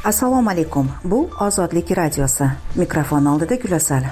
Assalomu alaykum. Bu Ozodlik radiosi. Mikrofon oldida Gulasal.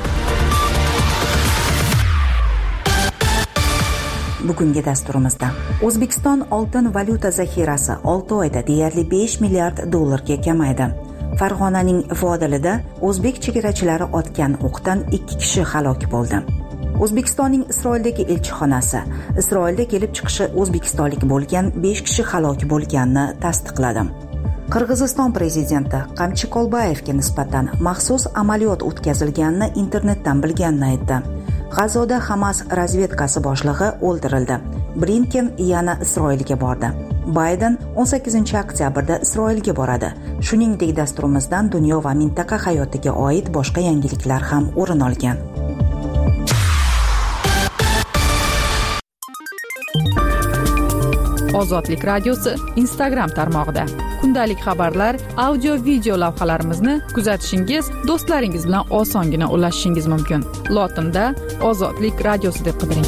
Bugungi dasturimizda O'zbekiston oltin valyuta zaxirasi 6 oyda deyarli 5 milliard dollarga kamaydi. Farg'onaning Vodilida o'zbek chegarachilari otgan o'qdan 2 kishi halok bo'ldi. O'zbekistonning Isroildagi elchixonasi Isroilda kelib chiqishi o'zbekistonlik bo'lgan 5 kishi halok bo'lganini tasdiqladi. Qirg'iziston prezidenti Qamchiq Olbayevga nisbatan maxsus amaliyot o'tkazilganini internetdan bilganini aytdi. G'azoda Hamas razvedkasi boshlig'i o'ldirildi. Blinken yana Isroilga bordi. Bayden 18-oktyabrda Isroilga boradi. Shuningdek, dasturimizdan dunyo va mintaqa hayotiga oid boshqa yangiliklar ham o'rin olgan. Ozodlik radiosi Instagram tarmog'ida kundalik xabarlar, audio, video lavhalarimizni kuzatishingiz, do'stlaringiz bilan osongina ulashishingiz mumkin. Lotinda Ozodlik radiosi deb qidiring.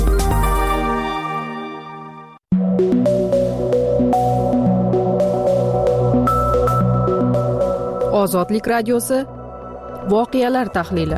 Ozodlik radiosi voqealar tahlili.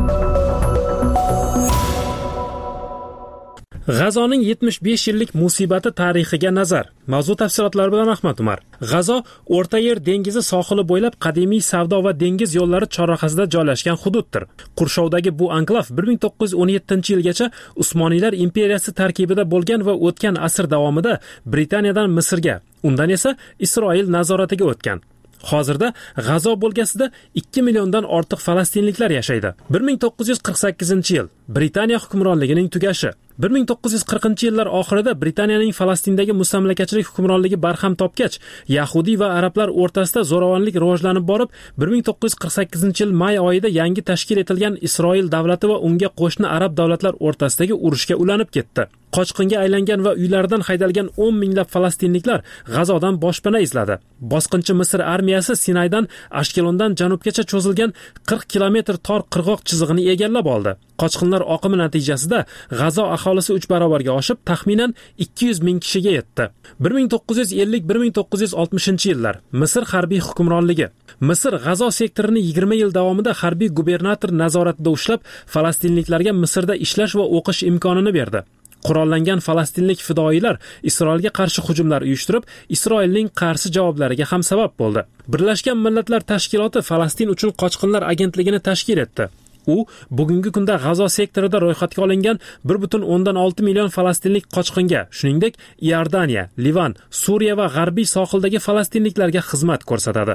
G'azoning 75 yillik musibati tarixiga nazar. Mavzu tafsilotlari bilan Ahmad Umar. G'azo O'rta Yer dengizi sohili bo'ylab qadimiy savdo va dengiz yo'llari chorrahasida joylashgan hududdir. Qurshovdagi bu anklav 1917-yilgacha Usmoniylar imperiyasi tarkibida bo'lgan va o'tgan asr davomida Britaniyadan Misrga, undan esa Isroil nazoratiga o'tgan. Hozirda G'azo bo'lgasida 2 milliondan ortiq falastinliklar yashaydi. 1948-yil Britaniya hukmronligining tugashi. 1940-yillar oxirida Britaniyaning Falastindagi mustamlakachilik hukmronligi barham topgach, Yahudiy va arablar o'rtasida zo'ravonlik rivojlanib borib, 1948-yil may oyida yangi tashkil etilgan Isroil davlati va unga qo'shni arab davlatlar o'rtasidagi urushga ulanib ketdi. Qochqinga aylangan va uylaridan haydalgan 10 minglab falastinliklar G'azodan boshpana izladi. Bosqinchi Misr armiyasi Sinaydan Ashkelondan janubgacha cho'zilgan 40 kilometr tor qirg'oq chizig'ini egallab oldi. Qochqinlar oqimi natijasida G'azo aholisi 3 barobarga oshib, taxminan 200 ming kishiga yetdi. 1950-1960-yillar Misr harbiy hukmronligi. Misr G'azo sektorini 20 yil davomida harbiy gubernator nazoratida ushlab, falastinliklarga Misrda ishlash va o'qish imkonini berdi. Qurollangan falastinlik fidoyilar Isroilga qarshi hujumlar uyushtirib, Isroilning qarshi javoblariga ham sabab bo'ldi. Birlashgan Millatlar Tashkiloti Falastin uchun qochqinlar agentligini tashkil etdi. U bugungi kunda G'azo sektorida ro'yxatga olingan 1.6 million falastinlik qochqinga, shuningdek Iordaniya, Livan, Suriya va g'arbiy sohildagi falastinliklarga xizmat ko'rsatadi.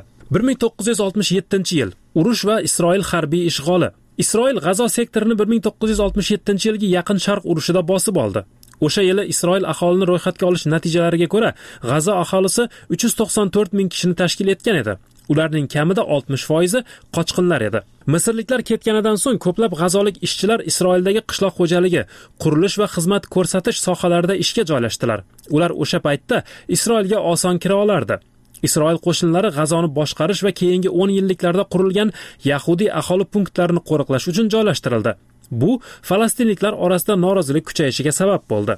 1967-yil urush va Isroil harbiy ishg'oli. Isroil G'azo sektorini 1967-yilgi Yaqin Sharq urushida bosib oldi. O'sha yili Isroil aholini ro'yxatga olish natijalariga ko'ra, G'azo aholisi 394 ming kishini tashkil etgan edi. Ularning kamida 60% qochqinlar edi. Misrliklar ketganidan so'ng ko'plab g'azolik ishchilar Isroildagi qishloq xo'jaligi, qurilish va xizmat ko'rsatish sohalarida ishga joylashdilar. Ular o'sha paytda Isroilga oson kira olardi. Isroil qo'shinlari G'azoni boshqarish va keyingi 10 yilliklarda qurilgan Yahudiy aholi punktlarini qo'riqlash uchun joylashtirildi. Bu falastinliklar orasida norozilik kuchayishiga sabab bo'ldi.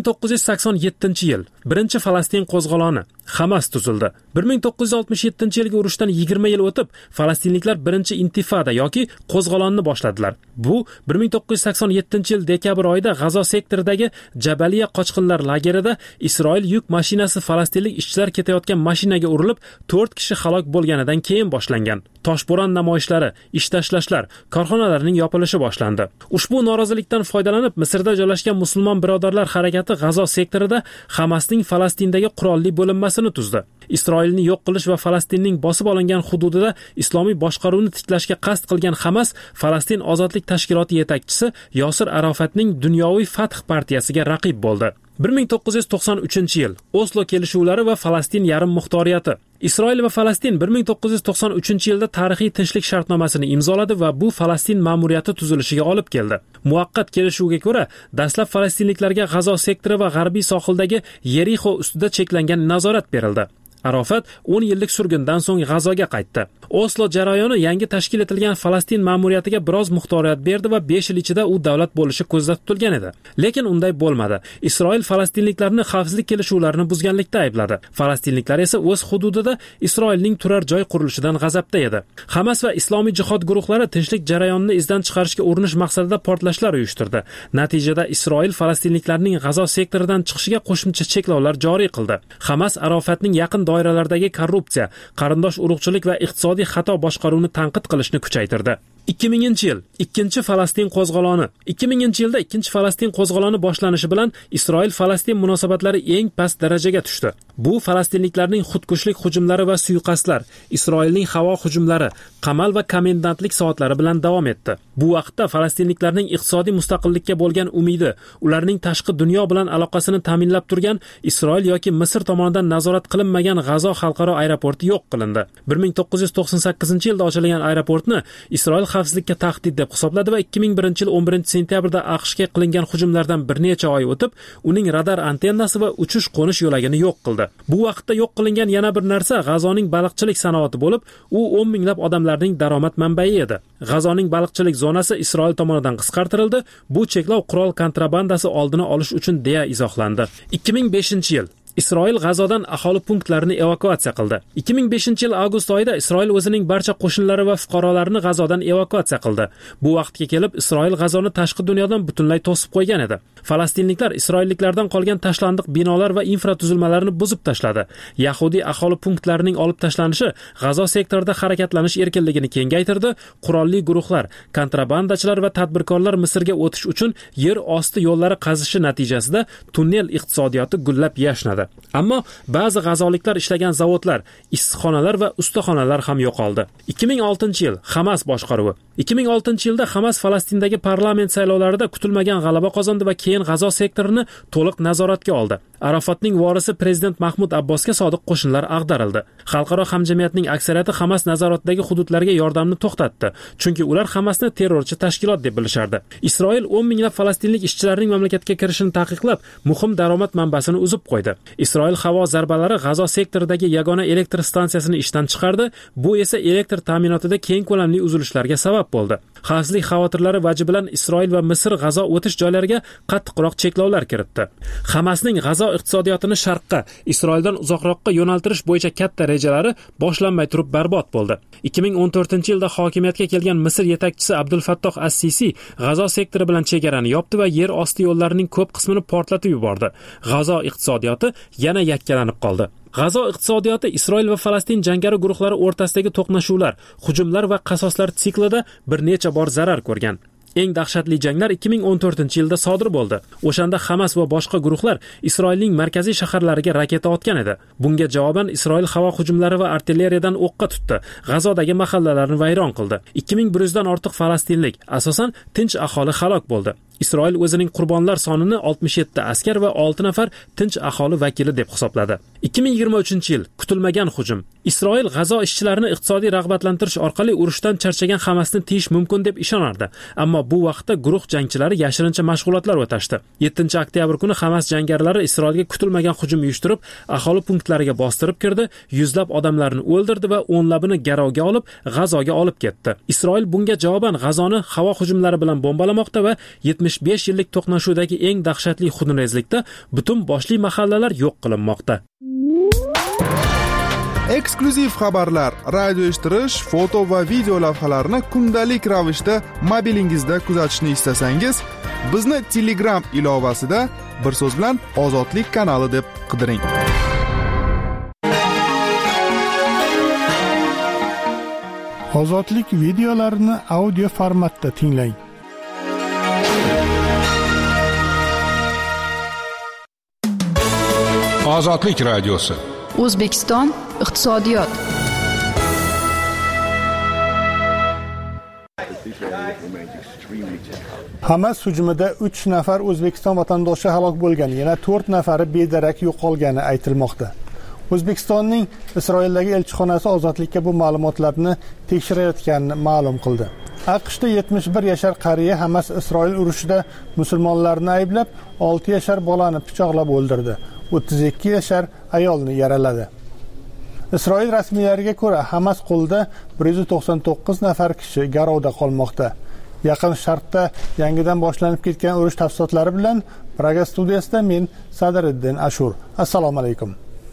1987-yil birinchi Falastin qo'zg'oloni Hamas tuzildi. 1967-yilgi urushdan 20 yil o'tib, falastinliklar birinchi intifada yoki qo'zg'olonni boshladilar. Bu 1987-yil dekabr oyida G'azo sektoridagi Jabaliya qochqinlar lagerida Isroil yuk mashinasi falastinlik ishchilar ketayotgan mashinaga urilib, 4 kishi halok bo'lganidan keyin boshlangan. Toshbo'ron namoyishlari, ish tashlashlar, korxonalarning yopilishi boshlandi. Ushbu norozilikdan foydalanib Misrda joylashgan musulmon birodarlar harakati G'azo sektorida Hamasning Falastindagi qurolli bo'linmasini tuzdi. Isroilni yo'q qilish va Falastinning bosib olingan hududida islomiy boshqaruvni tiklashga qasd qilgan Hamas Falastin ozodlik tashkiloti yetakchisi Yosir Arofatning dunyoviy Fath partiyasiga raqib bo'ldi. 1993-yil Oslo kelishuvlari va Falastin yarim muxtoriyati. Isroil va Falastin 1993-yilda tarixiy tinchlik shartnomasini imzoladi va bu Falastin ma'muriyati tuzilishiga olib keldi. Muvaqqat kelishuvga ko'ra, dastlab falastinliklarga G'azo sektori va g'arbiy sohildagi Yerixo ustida cheklangan nazorat berildi. Arofat 10 yillik surgundan so'ng G'azoga qaytdi. Oslo jarayoni yangi tashkil etilgan Falastin ma'muriyatiga biroz muxtoriyat berdi va 5 yil ichida u davlat bo'lishi ko'zda tutilgan edi. Lekin unday bo'lmadi. Isroil falastinliklarni xavfsizlik kelishuvlarini buzganlikda aybladi. Falastinliklar esa o'z hududida Isroilning turar joy qurilishidan g'azabda edi. Hamas va islomiy jihod guruhlari tinchlik jarayonini izdan chiqarishga urinish maqsadida portlashlar uyushtirdi. Natijada Isroil falastinliklarning G'azo sektoridan chiqishiga qo'shimcha cheklovlar joriy qildi. Hamas Arofatning yaqin doiralardagi korrupsiya, qarindosh urug'chilik va iqtisodiy xato boshqaruvni tanqid qilishni kuchaytirdi. 2000-yil ikkinchi Falastin qo'zg'oloni. 2000-yilda ikkinchi Falastin qo'zg'oloni boshlanishi bilan Isroil-Falastin munosabatlari eng past darajaga tushdi. Bu falastinliklarning xudkushlik hujumlari va suiqasdlar, Isroilning havo hujumlari, qamal va komendantlik soatlari bilan davom etdi. Bu vaqtda falastinliklarning iqtisodiy mustaqillikka bo'lgan umidi, ularning tashqi dunyo bilan aloqasini ta'minlab turgan Isroil yoki Misr tomonidan nazorat qilinmagan G'azo xalqaro aeroporti yo'q qilindi. 1998-yilda ochilgan aeroportni Isroil xavfsizlikka tahdid deb hisobladi va 2001-yil 11-sentyabrda AQShga qilingan hujumlardan bir necha oy o'tib, uning radar antennasi va uchish-qo'nish yo'lagini yo'q qildi. Bu vaqtda yo'q qilingan yana bir narsa G'azoning baliqchilik sanoati bo'lib, u 10 minglab odamlarning daromad manbai edi. G'azoning baliqchilik zonasi Isroil tomonidan qisqartirildi. Bu cheklov qurol kontrabandasi oldini olish uchun deya izohlandi. 2005-yil Isroil G'azodan aholi punktlarini evakuatsiya qildi. 2005-yil avgust oyida Isroil o'zining barcha qo'shinlari va fuqarolarini G'azodan evakuatsiya qildi. Bu vaqtga kelib Isroil G'azoni tashqi dunyodan butunlay to'sib qo'ygan edi. Falastinliklar Isroilliklardan qolgan tashlandiq binolar va infratuzilmalarni buzib tashladi. Yahudiy aholi punktlarining olib tashlanishi G'azo sektorida harakatlanish erkinligini kengaytirdi. Qurolli guruhlar, kontrabandachilar va tadbirkorlar Misrga o'tish uchun yer osti yo'llari qazishi natijasida tunnel iqtisodiyoti gullab yashnadi. Ammo ba'zi g'azoliklar ishlagan zavodlar, issiqxonalar va ustaxonalar ham yo'qoldi. 2006-yil Hamas boshqaruvi. 2006-yilda Hamas Falastindagi parlament saylovlarida kutilmagan g'alaba qozondi va keyin G'azo sektorini to'liq nazoratga oldi. Arafatning vorisi prezident Mahmud Abbosga sodiq qo'shinlar ag'darildi. Xalqaro hamjamiyatning aksariyati Hamas nazoratidagi hududlarga yordamni to'xtatdi, chunki ular Hamasni terrorchi tashkilot deb bilishardi. Isroil 10 minglab falastinlik ishchilarning mamlakatga kirishini taqiqlab, muhim daromad manbasini uzib qo'ydi. Isroil havo zarbalari G'azo sektoridagi yagona elektr stansiyasini ishdan chiqardi. Bu esa elektr ta'minotida keng ko'lamli uzilishlarga sabab bo'ldi. Xavfsizlik xavotirlari vaji bilan Isroil va Misr G'azo o'tish joylariga qattiqroq cheklovlar kiritdi. Hamasning G'azo iqtisodiyotini sharqqa, Isroildan uzoqroqqa yo'naltirish bo'yicha katta rejalari boshlanmay turib barbod bo'ldi. 2014-yilda hokimiyatga kelgan Misr yetakchisi Abdul Fattoh as-Sisi G'azo sektori bilan chegarani yopdi va yer osti yo'llarining ko'p qismini portlatib yubordi. G'azo iqtisodiyoti yana yakkalanib qoldi. G'azo iqtisodiyoti Isroil va Falastin jangari guruhlari o'rtasidagi to'qnashuvlar, hujumlar va qasoslar siklida bir necha bor zarar ko'rgan. Eng dahshatli janglar 2014-yilda sodir bo'ldi. O'shanda Hamas va boshqa guruhlar Isroilning markaziy shaharlariga raketa otgan edi. Bunga javoban Isroil havo hujumlari va artilleriyadan o'qqa tutdi. G'azodagi mahallalarni vayron qildi. 2100 dan ortiq falastinlik, asosan tinch aholi halok bo'ldi. Isroil o'zining qurbonlar sonini 67 askar va 6 nafar tinch aholi vakili deb hisobladi. 2023-yil kutilmagan hujum. Isroil G'azo ishchilarini iqtisodiy rag'batlantirish orqali urushdan charchagan Hamasni tiyish mumkin deb ishonardi. Ammo bu vaqtda guruh jangchilari yashirincha mashg'ulotlar o'tashdi. 7-oktyabr kuni Hamas jangarilari Isroilga kutilmagan hujum uyushtirib, aholi punktlariga bostirib kirdi, yuzlab odamlarni o'ldirdi va o'nlabini garovga olib, G'azoga olib ketdi. Isroil bunga javoban G'azoni havo hujumlari bilan bombalamoqda va 75 yillik to'qnashuvdagi eng dahshatli xunrezlikda butun boshli mahallalar yo'q qilinmoqda. Eksklyuziv xabarlar, radio eshittirish, foto va video lavhalarni kundalik ravishda mobilingizda kuzatishni istasangiz, bizni Telegram ilovasida bir so'z bilan Ozodlik kanali deb qidiring. Ozodlik videolarini audio formatda tinglang. Ozodlik radiosi. O'zbekiston iqtisodiyot. Hamas hujumida 3 nafar O'zbekiston vatandoshi halok bo'lgan, yana 4 nafari bedarak yo'qolgani aytilmoqda. O'zbekistonning Isroildagi elchixonasi Ozodlikka bu ma'lumotlarni tekshirayotganini ma'lum qildi. AQShda 71 yashar qariya Hamas Isroil urushida musulmonlarni ayblab, 6 yashar bolani pichoqlab o'ldirdi. 32 yashar ayolni yaraladi. Isroil rasmiylariga ko'ra, Hamas qo'lida 199 nafar kishi garovda qolmoqda. Yaqin Sharqda yangidan boshlanib ketgan urush tafsilotlari bilan Praga studiyasida men Sadriddin Ashur. Assalomu alaykum.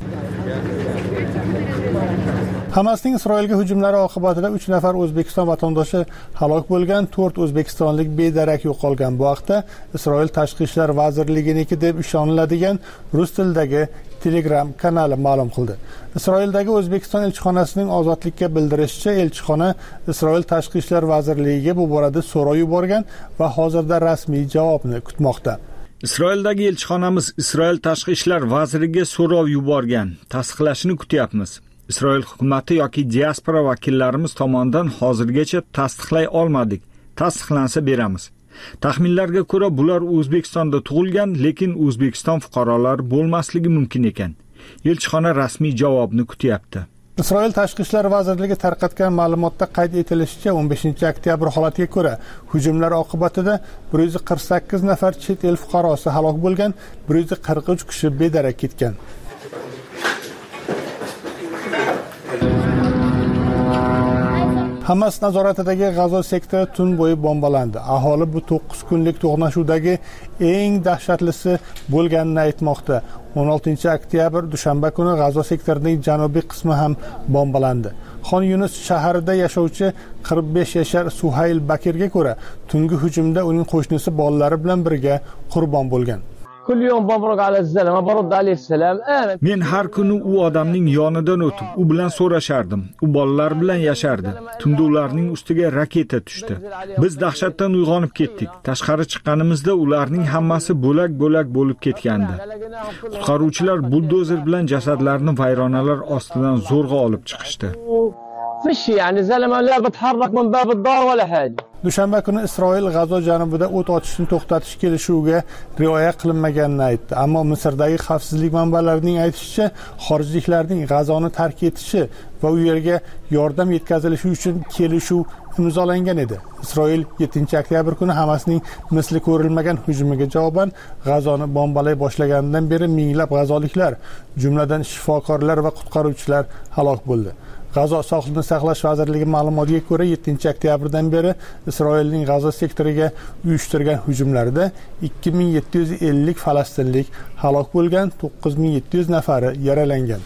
Hamasning Isroilga hujumlari oqibatida 3 nafar O'zbekiston vatandoshi halok bo'lgan, 4 o'zbekistonlik bedarak yo'qolgan. Bu haqda Isroil Tashqi ishlar vazirliginiki deb ishoniladigan rus tilidagi Telegram kanali ma'lum qildi. Isroildagi O'zbekiston elchixonasining Ozodlikka bildirishicha, elchixona Isroil Tashqi ishlar vazirligiga bu borada so'rov yuborgan va hozirda rasmiy javobni kutmoqda. Isroildagi elchixonamiz Isroil Tashqi ishlar vaziriga so'rov yuborgan, tasdiqlashini kutyapmiz. Isroil hukumati yoki diaspora vakillarimiz tomonidan hozirgacha tasdiqlay olmadik. Tasdiqlansa beramiz. Taxminlarga ko'ra bular O'zbekistonda tug'ilgan, lekin O'zbekiston fuqarolari bo'lmasligi mumkin ekan. Elchixona rasmiy javobni kutyapti. Isroil Tashqi ishlar vazirligi tarqatgan ma'lumotda qayd etilishicha, 15-oktyabr holatiga ko'ra hujumlar oqibatida 148 nafar chet el fuqarosi halok bo'lgan, 143 kishi bedarak ketgan. Hamas nazoratidagi G'azo sektori tun bo'yi bombalandi. Aholi bu 9 kunlik to'qnashuvdagi eng dahshatlisi bo'lganini aytmoqda. 16-oktyabr dushanba kuni G'azo sektorining janubiy qismi ham bombalandi. Xon Yunus shahrida yashovchi 45 yashar Suhayl Bakirga ko'ra, tungi hujumda uning qo'shnisi bolalari bilan birga qurbon bo'lgan. Men har kuni u odamning yonidan o'tib, u bilan so'rashardim. U bolalar bilan yashardi. Tunda ularning ustiga raketa tushdi. Biz dahshatdan uyg'onib ketdik. Tashqari chiqqanimizda ularning hammasi bo'lak-bo'lak bo'lib ketgandi. Qutqaruvchilar buldozer bilan jasadlarni vayronalar ostidan zo'rg'a olib chiqishdi. Dushanba kuni Isroil G'azo janubida o't ochishni to'xtatish kelishuviga rioya qilinmaganini aytdi. Ammo Misrdagi xavfsizlik manbalarining aytishicha, xorijliklarning G'azoni tark etishi va u yerga yordam yetkazilishi uchun kelishuv imzolangan edi. Isroil 7-oktyabr kuni Hamasning misli ko'rilmagan hujumiga javoban G'azoni bombalay boshlaganidan beri minglab g'azoliklar, jumladan shifokorlar va qutqaruvchilar halok bo'ldi. G'azo sog'liqni saqlash vazirligi ma'lumotiga ko'ra, 7-oktyabrdan beri Isroilning G'azo sektoriga uyushtirgan hujumlarida 2750 falastinlik halok bo'lgan, 9700 nafari yaralangan.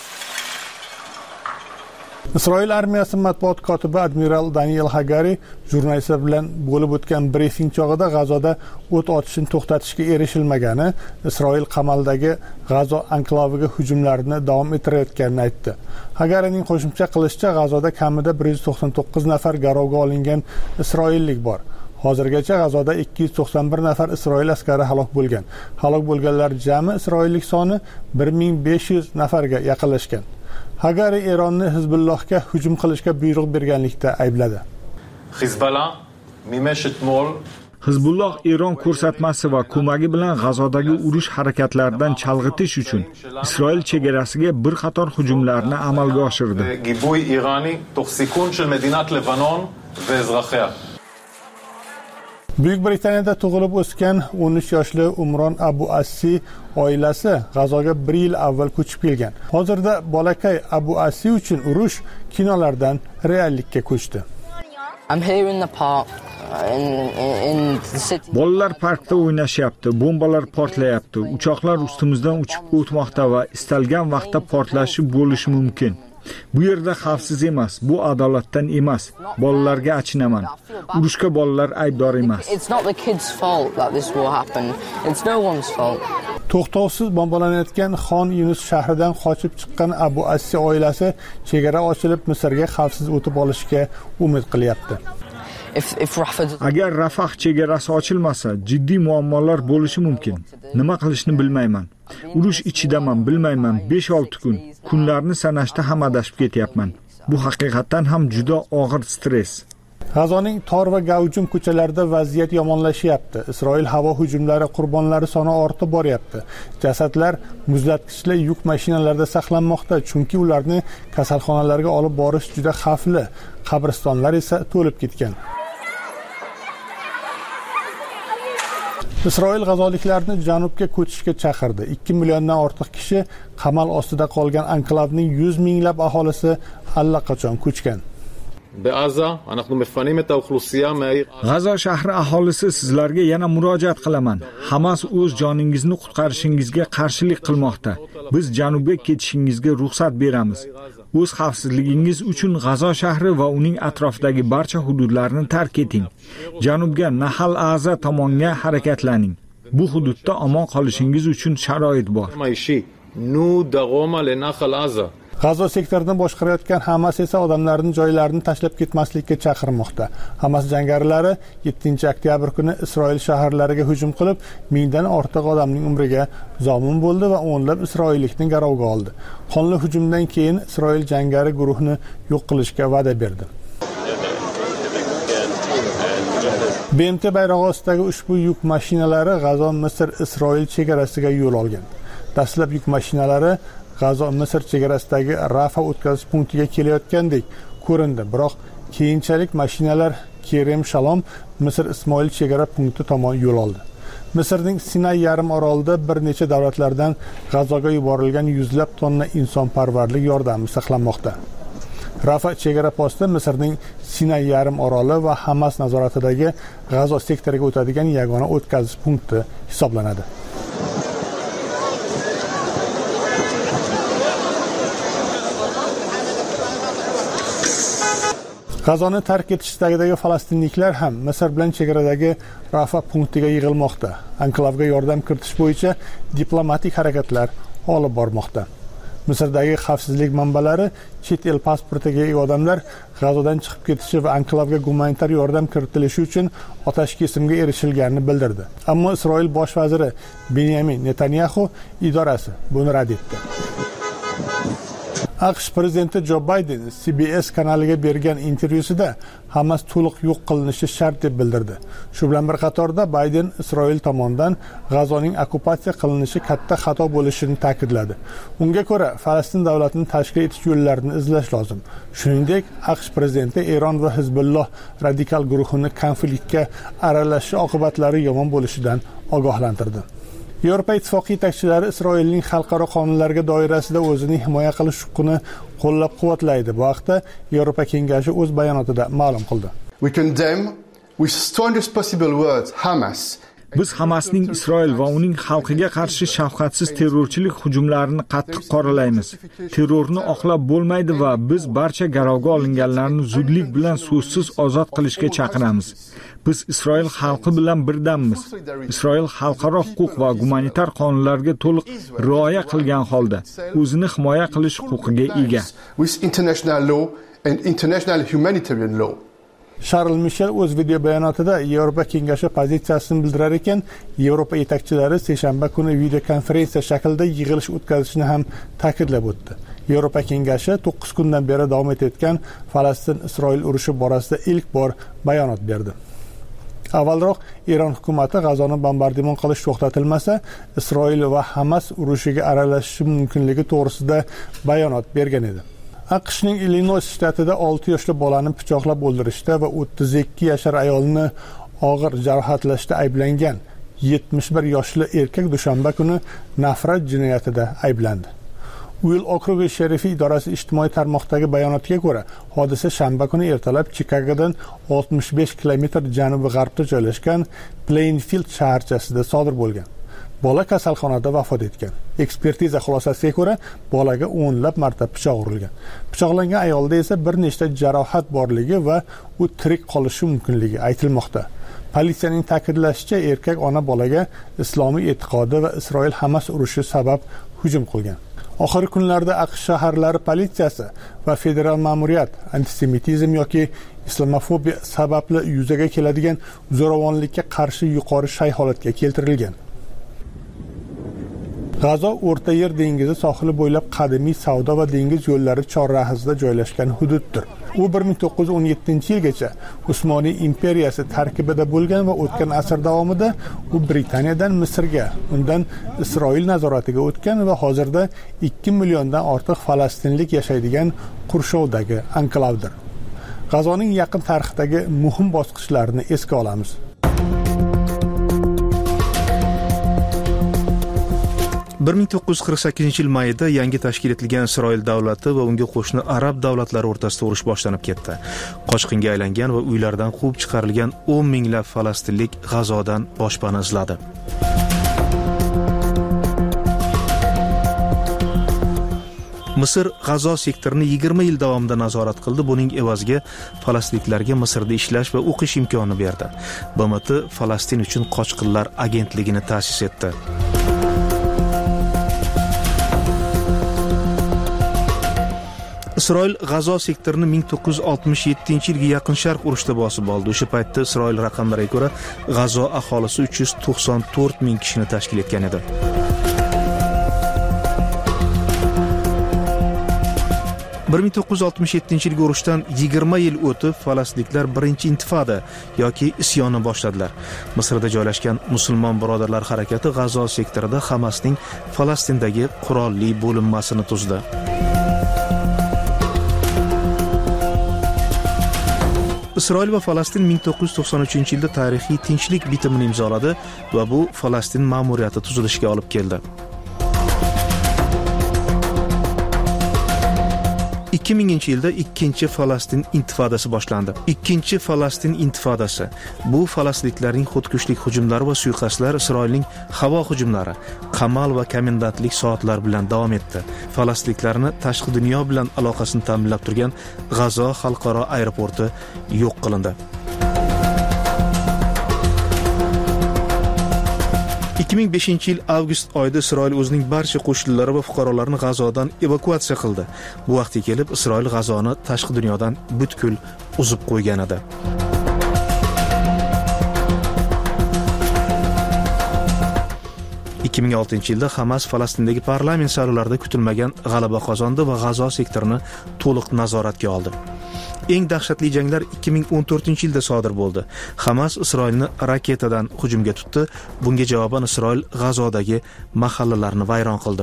Isroil armiyasi matbuot kotibi admiral Daniel Hagari jurnalistlar bilan bo'lib o'tgan brifing chog'ida G'azoda o't ochishni to'xtatishga erishilmagani, Isroil qamaldagi G'azo anklaviga hujumlarni davom ettirayotganini aytdi. Hagarining qo'shimcha qilishicha, G'azoda kamida 199 nafar garovga olingan isroillik bor. Hozirgacha G'azoda 291 nafar Isroil askari halok bo'lgan. Halok bo'lganlar jami isroillik soni 1500 nafarga yaqinlashgan. Hagari Eronni Hizbullohga hujum qilishga buyruq berganlikda aybladi. Hizbulloh Eron ko'rsatmasi va ko'magi bilan G'azodagi urush harakatlaridan chalg'itish uchun Isroil chegarasiga bir qator hujumlarni amalga oshirdi. Buyuk Britaniyada tug'ilib o'sgan 13 yoshli Umron Abu Assi oilasi G'azoga 1 yil avval ko'chib kelgan. Hozirda bolakay Abu Assi uchun urush kinolardan reallikka ko'chdi. Bolalar parkda o'ynashyapti, bombalar portlayapti, uchoqlar ustimizdan uchib o'tmoqda va istalgan vaqtda portlashi bo'lishi mumkin. Bu yerda xavfsiz emas, bu adolatdan emas. Bolalarga achinaman. Urushga bolalar aybdor emas. To'xtovsiz bombalanayotgan Xon Yunus shahridan qochib chiqqan Abu Assi oilasi chegara ochilib Misrga xavfsiz o'tib olishga umid qilyapti. Agar Rafah chegarasi ochilmasa, jiddiy muammolar bo'lishi mumkin. Nima qilishni bilmayman. Urush ichidaman, bilmayman. 5-6 kun. Kunlarni sanashda ham adashib ketyapman. Bu haqiqatan ham juda og'ir stress. G'azoning tor va gavjum ko'chalarida vaziyat yomonlashyapti. Isroil havo hujumlari qurbonlari soni ortib boryapti. Jasadlar muzlatgichli yuk mashinalarida saqlanmoqda, chunki ularni kasalxonalarga olib borish juda xavfli. Qabristonlar esa to'lib ketgan. Isroil g'azoliklarni janubga ko'chishga chaqirdi. 2 milliondan ortiq kishi qamal ostida qolgan anklavning 100 minglab aholisi allaqachon ko'chgan. G'azo shahri aholisi, sizlarga yana murojaat qilaman. Hamas o'z joningizni qutqarishingizga qarshilik qilmoqda. Biz janubga ketishingizga ruxsat beramiz. O'z xavfsizligingiz uchun G'azo shahri va uning atrofidagi barcha hududlarni tark eting. Janubga Nahal Aza tomonga harakatlaning. Bu hududda omon qolishingiz uchun sharoit bor. G'azo sektorini boshqarayotgan Hamas esa odamlarning joylarini tashlab ketmaslikka chaqirmoqda. Hamas jangarilari 7-oktyabr kuni Isroil shaharlariga hujum qilib, 1000 dan ortiq odamning umriga zomin bo'ldi va o'nlab isroillikni garovga oldi. Qonli hujumdan keyin Isroil jangari guruhni yo'q qilishga va'da berdi. BMT bayrog'i ostidagi ushbu yuk mashinalari G'azo Misr Isroil chegarasiga yo'l olgan. Dastlab yuk mashinalari G'azo Misr chegarasidagi Rafa o'tkazish punktiga kelayotgandek ko'rindi, biroq keyinchalik mashinalar Kerem Shalom Misr Ismoil chegara punkti tomon yo'l oldi. Misrning Sinay yarim orolida bir necha davlatlardan G'azoga yuborilgan yuzlab tonna insonparvarlik yordami saqlanmoqda. Rafa chegara posti Misrning Sinay yarim oroli va Hamas nazoratidagi G'azo sektoriga o'tadigan yagona o'tkazish punkti hisoblanadi. G'azoni tark etish istagidagi falastinliklar ham Misr bilan chegaradagi Rafa punktiga yig'ilmoqda. Anklavga yordam kiritish bo'yicha diplomatik harakatlar olib bormoqda. Misrdagi xavfsizlik manbalari chet el pasportiga ega odamlar G'azodan chiqib ketishi va anklavga gumanitar yordam kiritilishi uchun otashkesimga erishilganini bildirdi. Ammo Isroil bosh vaziri Benyamin Netanyahu idorasi buni rad etdi. AQSh prezidenti Jo Bayden CBS kanaliga bergan intervyusida Hamas to'liq yo'q qilinishi shart deb bildirdi. Shu bilan bir qatorda Bayden Isroil tomonidan G'azoning okkupatsiya qilinishi katta xato bo'lishini ta'kidladi. Unga ko'ra, Falastin davlatini tashkil etish yo'llarini izlash lozim. Shuningdek, AQSh prezidenti Eron va Hizbulloh radikal guruhini konfliktga aralashishi oqibatlari yomon bo'lishidan ogohlantirdi. Yevropa ittifoqi yetakchilari Isroilning xalqaro qonunlarga doirasida o'zini himoya qilish huquqini qo'llab-quvvatlaydi. Bu haqda Yevropa kengashi o'z bayonotida ma'lum qildi. We condemn with strongest possible words Hamas. Biz Hamasning Isroil va uning xalqiga qarshi shafqatsiz terrorchilik hujumlarini qattiq qoralaymiz. Terrorni oqlab bo'lmaydi va biz barcha garovga olinganlarni zudlik bilan so'zsiz ozod qilishga chaqiramiz. Biz Isroil xalqi bilan birdammiz. Isroil xalqaro huquq va gumanitar qonunlarga to'liq rioya qilgan holda o'zini himoya qilish huquqiga ega. With international law and international humanitarian law. Charles Michel o'z video bayonotida Yevropa kengashi pozitsiyasini bildirar ekan, Yevropa yetakchilari seshanba kuni video konferensiya shaklida yig'ilish o'tkazishni ham ta'kidlab o'tdi. Yevropa kengashi 9 kundan beri davom etayotgan Falastin-Isroil urushi borasida ilk bor bayonot berdi. Avvalroq Eron hukumati G'azoni bombardimon qilish to'xtatilmasa, Isroil va Hamas urushiga aralashishi mumkinligi to'g'risida bayonot bergan edi. AQShning Illinois shtatida 6 yoshli bolani pichoqlab o'ldirishda va 32 yashar ayolni og'ir jarohatlashda ayblangan 71 yoshli erkak dushanba kuni nafrat jinoyatida ayblandi. Uil okrugi sherifi idorasi ijtimoiy tarmoqdagi bayonotiga ko'ra, hodisa shanba kuni ertalab Chikagodan 65 kilometr janubi-g'arbda joylashgan Plainfield shaharchasida sodir bo'lgan. Bola kasalxonada vafot etgan. Ekspertiza xulosasiga ko'ra, bolaga o'nlab marta pichoq urilgan. Pichoqlangan ayolda esa bir nechta jarohat borligi va u tirik qolishi mumkinligi aytilmoqda. Politsiyaning ta'kidlashicha, erkak ona bolaga islomiy e'tiqodi va Isroil-Hamas urushi sabab hujum qilgan. Oxirgi kunlarda AQSh shaharlari politsiyasi va federal ma'muriyat antisemitizm yoki islamofobiya sababli yuzaga keladigan zo'ravonlikka qarshi yuqori shay holatga keltirilgan. G'azo O'rta Yer dengizi sohili bo'ylab qadimiy savdo va dengiz yo'llari chorrahasida joylashgan hududdir. U 1917-yilgacha Usmoniy imperiyasi tarkibida bo'lgan va o'tgan asr davomida u Britaniyadan Misrga, undan Isroil nazoratiga o'tgan va hozirda 2 milliondan ortiq falastinlik yashaydigan qurshovdagi anklavdir. G'azoning yaqin tarixdagi muhim bosqichlarini esga olamiz. 1948-yil mayida yangi tashkil etilgan Isroil davlati va unga qo'shni arab davlatlari o'rtasida urush boshlanib ketdi. Qochqinga aylangan va uylaridan quvib chiqarilgan 10 minglab falastinlik G'azodan boshpana izladi. Misr G'azo sektorini 20 yil davomida nazorat qildi. Buning evaziga falastinliklarga Misrda ishlash va o'qish imkoni berdi. BMT Falastin uchun qochqinlar agentligini ta'sis etdi. Isroil G'azo sektorini 1967-yilgi Yaqin Sharq urushida bosib oldi. O'sha paytda Isroil raqamlariga ko'ra G'azo aholisi 394 ming kishini tashkil etgan edi. yilgi urushdan 20 yil o'tib falastinliklar birinchi intifada yoki isyonni boshladilar. Misrda joylashgan musulmon birodarlar harakati G'azo sektorida Hamasning Falastindagi qurolli bo'linmasini tuzdi. Isroil va Falastin 1993-yilda tarixiy tinchlik bitimini imzoladi va bu Falastin ma'muriyati tuzilishiga olib keldi. 2000-yilda ikkinchi Falastin intifodasi boshlandi. Ikkinchi Falastin intifodasi bu falastinliklarning xudkushlik hujumlari va suiqasdlar, Isroilning havo hujumlari, qamal va komendantlik soatlari bilan davom etdi. Falastinliklarni tashqi dunyo bilan aloqasini ta'minlab turgan G'azo xalqaro aeroporti yo'q qilindi. 2005-yil avgust oyida Isroil o'zining barcha qo'shinlari va fuqarolarini G'azodan evakuatsiya qildi. Bu vaqtga kelib Isroil G'azoni tashqi dunyodan butkul uzib qo'ygan edi. yilda Hamas Falastindagi parlament saylovlarida kutilmagan g'alaba qozondi va G'azo sektorini to'liq nazoratga oldi. Eng dahshatli janglar 2014-yilda sodir bo'ldi. Hamas Isroilni raketadan hujumga tutdi. Bunga javoban Isroil G'azodagi mahallalarni vayron qildi.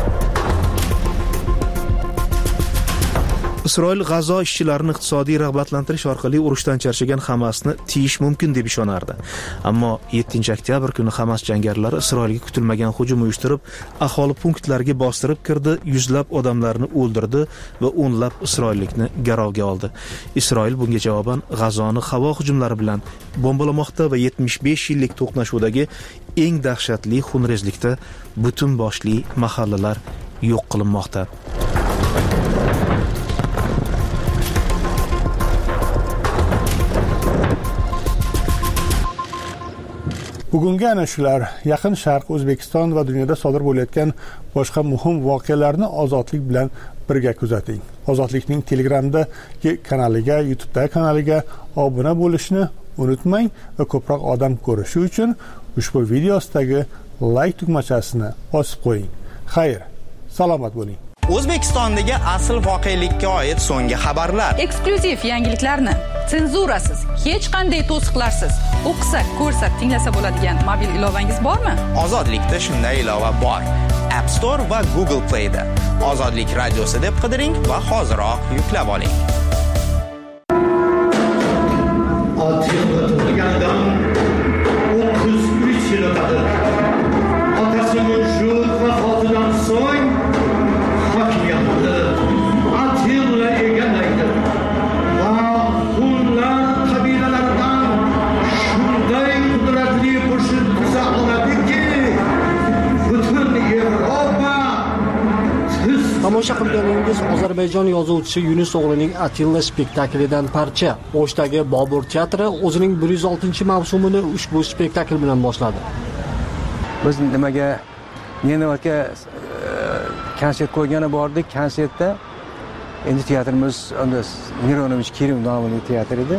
Isroil G'azo ishchilarini iqtisodiy rag'batlantirish orqali urushdan charchagan Hamasni tiyish mumkin deb ishonardi. Ammo 7-oktyabr kuni Hamas jangarilari Isroilga kutilmagan hujum uyushtirib, aholi punktlariga bostirib kirdi, yuzlab odamlarni o'ldirdi va o'nlab isroillikni garovga oldi. Isroil bunga javoban G'azoni havo hujumlari bilan bombalamoqda va 75 yillik to'qnashuvdagi eng dahshatli xunrezlikda butun boshli mahallalar yo'q qilinmoqda. Bugungi ana shular Yaqin Sharq, O'zbekiston va dunyoda sodir bo'layotgan boshqa muhim voqealarni Ozodlik bilan birga kuzating. Ozodlikning Telegramdagi kanaliga, YouTube'dagi kanaliga obuna bo'lishni unutmang va ko'proq odam ko'rishi uchun ushbu video ostidagi like tugmachasini bosib qo'ying. Xayr, salomat bo'ling. O'zbekistondagi asl voqelikka oid so'nggi xabarlar, eksklyuziv yangiliklarni senzurasiz, hech qanday to'siqlarsiz o'qisa, ko'rsa, tinglasa bo'ladigan mobil ilovangiz bormi? Ozodlikda shunday ilova bor. App Store va Google Play'da Ozodlik radiosi deb qidiring va hoziroq yuklab oling. Tomosha qilganingiz Ozarbayjon yozuvchisi Yunus o'g'lining Atilla spektaklidan parcha. O'shdagi Bobur teatri o'zining 106-mavsumini ushbu spektakl bilan boshladi. Biz nimaga Nenovga konsert qo'ygani bordik. Konsertda endi teatrimiz unda Mironovich Kirim nomli teatr edi.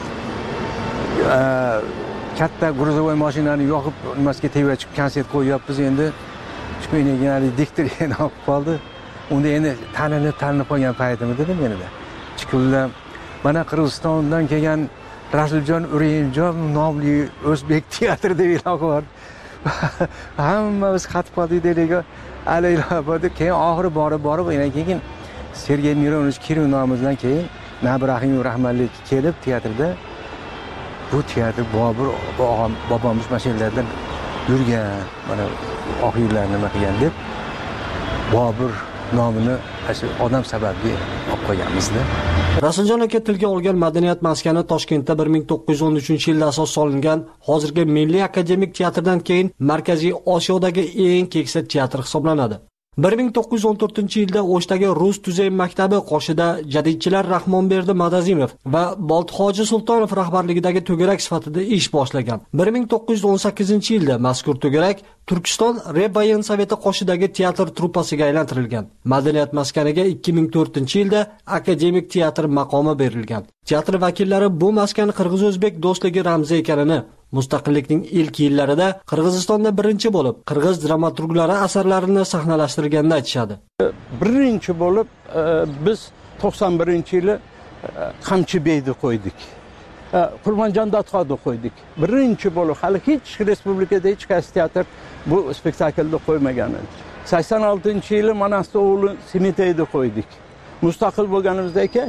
Katta gruzovoy mashinani yoqib nimasiga tegib chiqib konsert qo'yyapmiz. Endi shu enagani diktor yana olib qoldi. Unda endi tanilib qolgan paytim dedim menida. Chiqildim. Mana Qirg'izistondan kelgan Rasuljon Uriyimjon nomli o'zbek teatri deb e'lon qildi. Hammamiz qatib qoldik deydiga. Alaylar keyin oxiri borib keyin Sergey Mironovich Kirim nomidan keyin Nabrahim rahmatlik kelib teatrda bu teatr Bobur bobomiz mashinlardan yurgan, mana oq yillar nima qilgan deb Bobur nomini shu odam sababli olib qo'yganmiz-da. Rasuljon aka tilga olgan madaniyat maskani Toshkentda 1913-yilda asos solingan, hozirgi Milliy akademik teatrdan keyin Markaziy Osiyodagi eng keksa teatr hisoblanadi. 1914-yilda O'shdagi Rus tuzay maktabi qoshida jadidchilar Rahmonberdi Madazimov va Bolthoji Sultonov rahbarligidagi to'garak sifatida ish boshlagan. 1918-yilda mazkur to'garak Turkiston Rebayan Soveti qoshidagi teatr truppasiga aylantirilgan. Madaniyat maskaniga 2004-yilda akademik teatr maqomi berilgan. Teatr vakillari bu maskan qirg'iz-o'zbek do'stligi ramzi ekanini, mustaqillikning ilk yillarida Qirg'izistonda birinchi bo'lib qirg'iz dramaturglari asarlarini sahnalashtirganini aytishadi. Birinchi bo'lib biz 91-yili Qamchibeyni qo'ydik. Qurmonjon Dodxonni qo'ydik. Birinchi bo'lib hali hech respublikada hech qaysi teatr bu spektaklni qo'ymagan edi. 86-yili Manastovli Simiteyni qo'ydik. Mustaqil bo'lganimizda keyin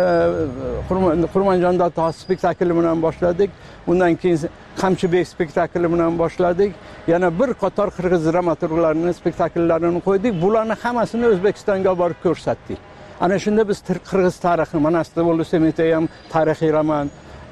Qurmonjon Dodxon spektakli bilan boshladik. Undan keyin Qamchibek spektakli bilan boshladik. Yana bir qator qirg'iz dramaturglarining spektaklarini qo'ydik. Bularni hammasini O'zbekistonga borib ko'rsatdik. Ana shunda biz qirg'iz tarixi, Manastovli Simitey ham tarixiy roman,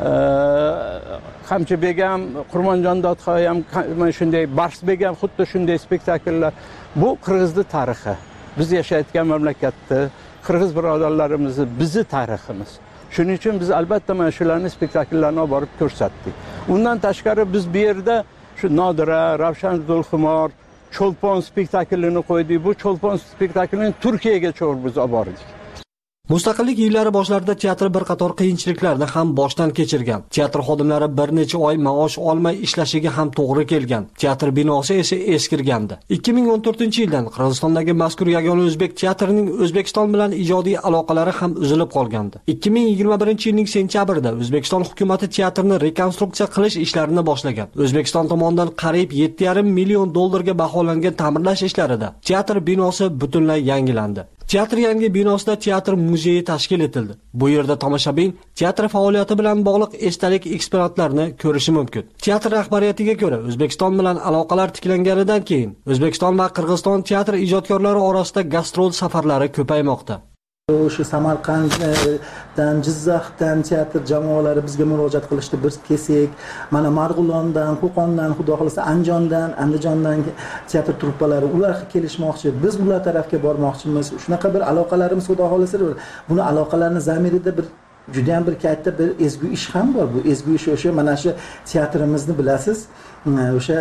Qamchibek ham, Qurmonjon Dodxon ham mana shunday, Barsbek ham xuddi shunday spektakllar. Bu qirg'izning tarixi. Biz yashayotgan mamlakatda qirg'iz birodarlarimizni bizi tariximiz. Shuning uchun biz albatta mana shularni spektakllarni olib borib ko'rsatdik. Undan tashqari biz bu yerda shu Nodira, Ravshan Zulxumor, Cho'lpon spektaklini qo'ydik. Bu Cho'lpon spektaklini Turkiyaga biz olib bordik. Mustaqillik yillari boshlarida teatr bir qator qiyinchiliklarni ham boshdan kechirgan. Teatr xodimlari bir necha oy maosh olmay ishlashiga ham to'g'ri kelgan. Teatr binosi esa eskirgandi. 2014-yildan Qirg'izistondagi mazkur yagona o'zbek teatrining O'zbekiston bilan ijodiy aloqalari ham uzilib qolgandi. 2021-yilning sentyabrida O'zbekiston hukumatı teatrni rekonstruksiya qilish ishlarini boshlagan. O'zbekiston tomonidan qariyb 7,5 million dollarga baholangan ta'mirlash ishlarida teatr binosi butunlay yangilandi. Teatr yangi binosida teatr muzeyi tashkil etildi. Bu yerda tomoshabin teatr faoliyati bilan bog'liq esdalik eksponatlarini ko'rishi mumkin. Teatr rahbariyatiga ko'ra, O'zbekiston bilan aloqalar tiklanganidan keyin O'zbekiston va Qirg'iziston teatr ijodkorlari orasida gastrol safarlari ko'paymoqda. O'sha Samarqanddan, Jizzaxdan teatr jamoalari bizga murojaat qilishdi. Biz kelsak, mana Marg'ilondan, Qo'qondan, xudo xolasa Andijondan, Andijondan teatr truppalari ular kelishmoqchi. Biz ular tarafga bormoqchimiz. Shunaqa bir aloqalarimiz xudo xolasa. Buni aloqalarni zamirida bir juda ham bir katta bir ezgu ish ham bor. Bu ezgu ish o'sha mana shu teatrimizni bilasiz. O'sha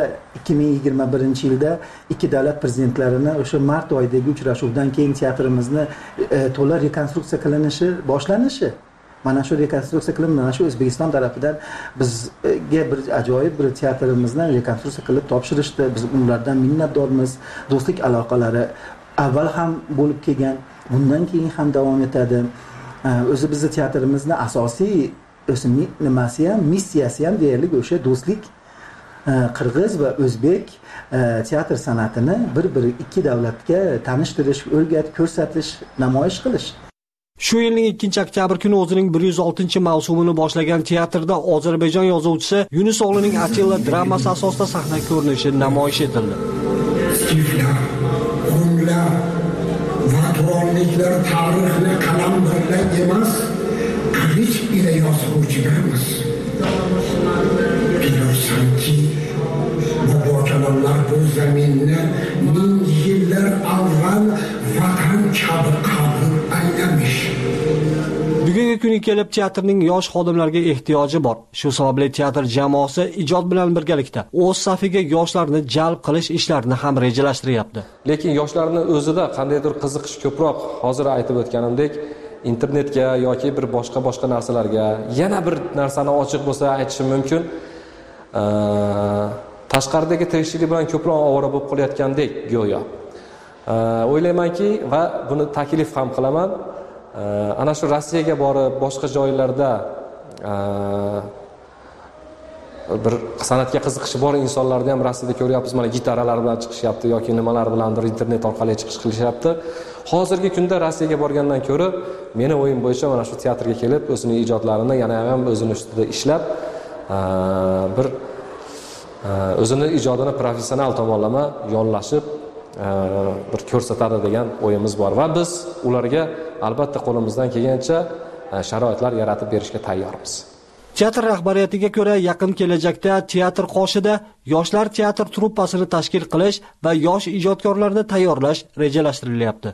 2021-yilda ikki davlat prezidentlarini o'sha mart oyidagi uchrashuvdan keyin teatrimizni to'la rekonstruksiya qilinishi boshlanishi. Mana shu rekonstruksiya qilinib, mana shu O'zbekiston tarafidan bizga bir ajoyib bir teatrimizni rekonstruksiya qilib topshirishdi. Biz ulardan minnatdormiz. Do'stlik aloqalari avval ham bo'lib kelgan, bundan keyin ham davom etadi. O'zi bizning teatrimizni asosiy nimasi ham, missiyasi ham deyarli o'sha do'stlik, qirg'iz va o'zbek teatr san'atini bir-biri ikki davlatga tanishtirish, o'rgatib ko'rsatish, namoyish qilish. Shu yilning 2-oktyabr kuni o'zining 106-mavsumini boshlagan teatrda Ozarbayjon yozuvchisi Yunus o'g'lining Atilla dramasi asosida sahna ko'rinishi namoyish etildi. Rumlar va turonliklar tarixni qalam bilan emas, qilich ila yozuvchilarmiz. Bilursanki, bobojonlar bu zaminni ming yillar avval vatan kabi qabul aylamış. Bugungi kuni kelib teatrning yosh xodimlarga ehtiyoji bor. Shu sababli teatr jamoasi ijod bilan birgalikda o'z safiga yoshlarni jalb qilish ishlarini ham rejalashtiryapti. Lekin yoshlarning o'zida qandaydir qiziqish ko'proq, hozir aytib o'tganimdek, internetga yoki bir boshqa narsalarga, yana bir narsani ochiq bo'lsa aytishim mumkin. Tashqaridagi tirikchilik bilan ko'proq ovora bo'lib qolayotgandek go'yo. O'ylaymanki va buni taklif ham qilaman. Ana shu Rossiyaga borib, boshqa joylarda bir san'atga qiziqishi bor insonlarni ham Rossiyada ko'ryapmiz. Mana gitaralar bilan chiqishyapti yoki nimalar bilandir internet orqali chiqish qilishyapti. Hozirgi kunda Rossiyaga borgandan ko'ra, meni o'yim bo'yicha mana shu teatrga kelib, o'zining ijodlarini yana ham o'zining ustida ishlab, bir o'zini ijodini professional tomonlama yollashib bir ko'rsatadi degan o'yimiz bor va biz ularga albatta qo'limizdan kelgancha sharoitlar yaratib berishga tayyormiz. Teatr rahbariyatiga ko'ra, yaqin kelajakda teatr qoshida yoshlar teatr truppasini tashkil qilish va yosh ijodkorlarni tayyorlash rejalashtirilyapti.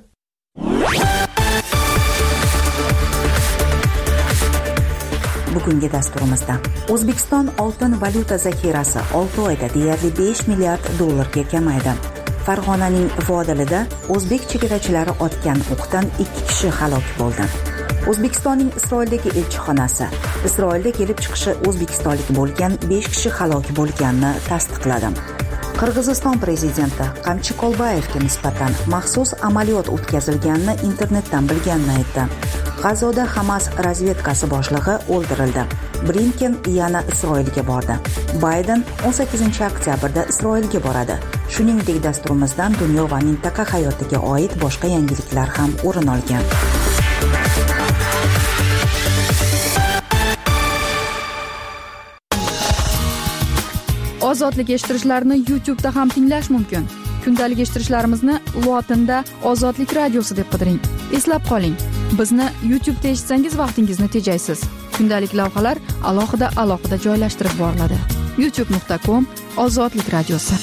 Bugungi dasturimizda O'zbekiston oltin valyuta zaxirasi 6 oyda deyarli 5 milliard dollarga kamaydi. Farg'onaning Vodilida o'zbek chegarachilari otgan o'qdan 2 kishi halok bo'ldi. O'zbekistonning Isroildagi elchixonasi Isroilda kelib chiqishi o'zbekistonlik bo'lgan 5 kishi halok bo'lganini tasdiqladi. Qirg'iziston prezidenti Qamchiq Olbayevga nisbatan maxsus amaliyot o'tkazilganini internetdan bilganini aytdi. G'azoda Hamas razvedkasi boshlig'i o'ldirildi. Blinken yana Isroilga bordi. Bayden 18-oktyabrda Isroilga boradi. Shuningdek, dasturimizdan dunyo va mintaqa hayotiga oid boshqa yangiliklar ham o'rin olgan. Ozodlik eshittirishlarni YouTube'da ham tinglash mumkin. Kundalik eshittirishlarimizni lotinda Ozodlik radiosi deb qidiring. Eslab qoling, bizni YouTube'da eshitsangiz vaqtingizni tejaysiz. Kundalik lavhalar alohida joylashtirib boriladi. youtube.com/Ozodlik radiosi.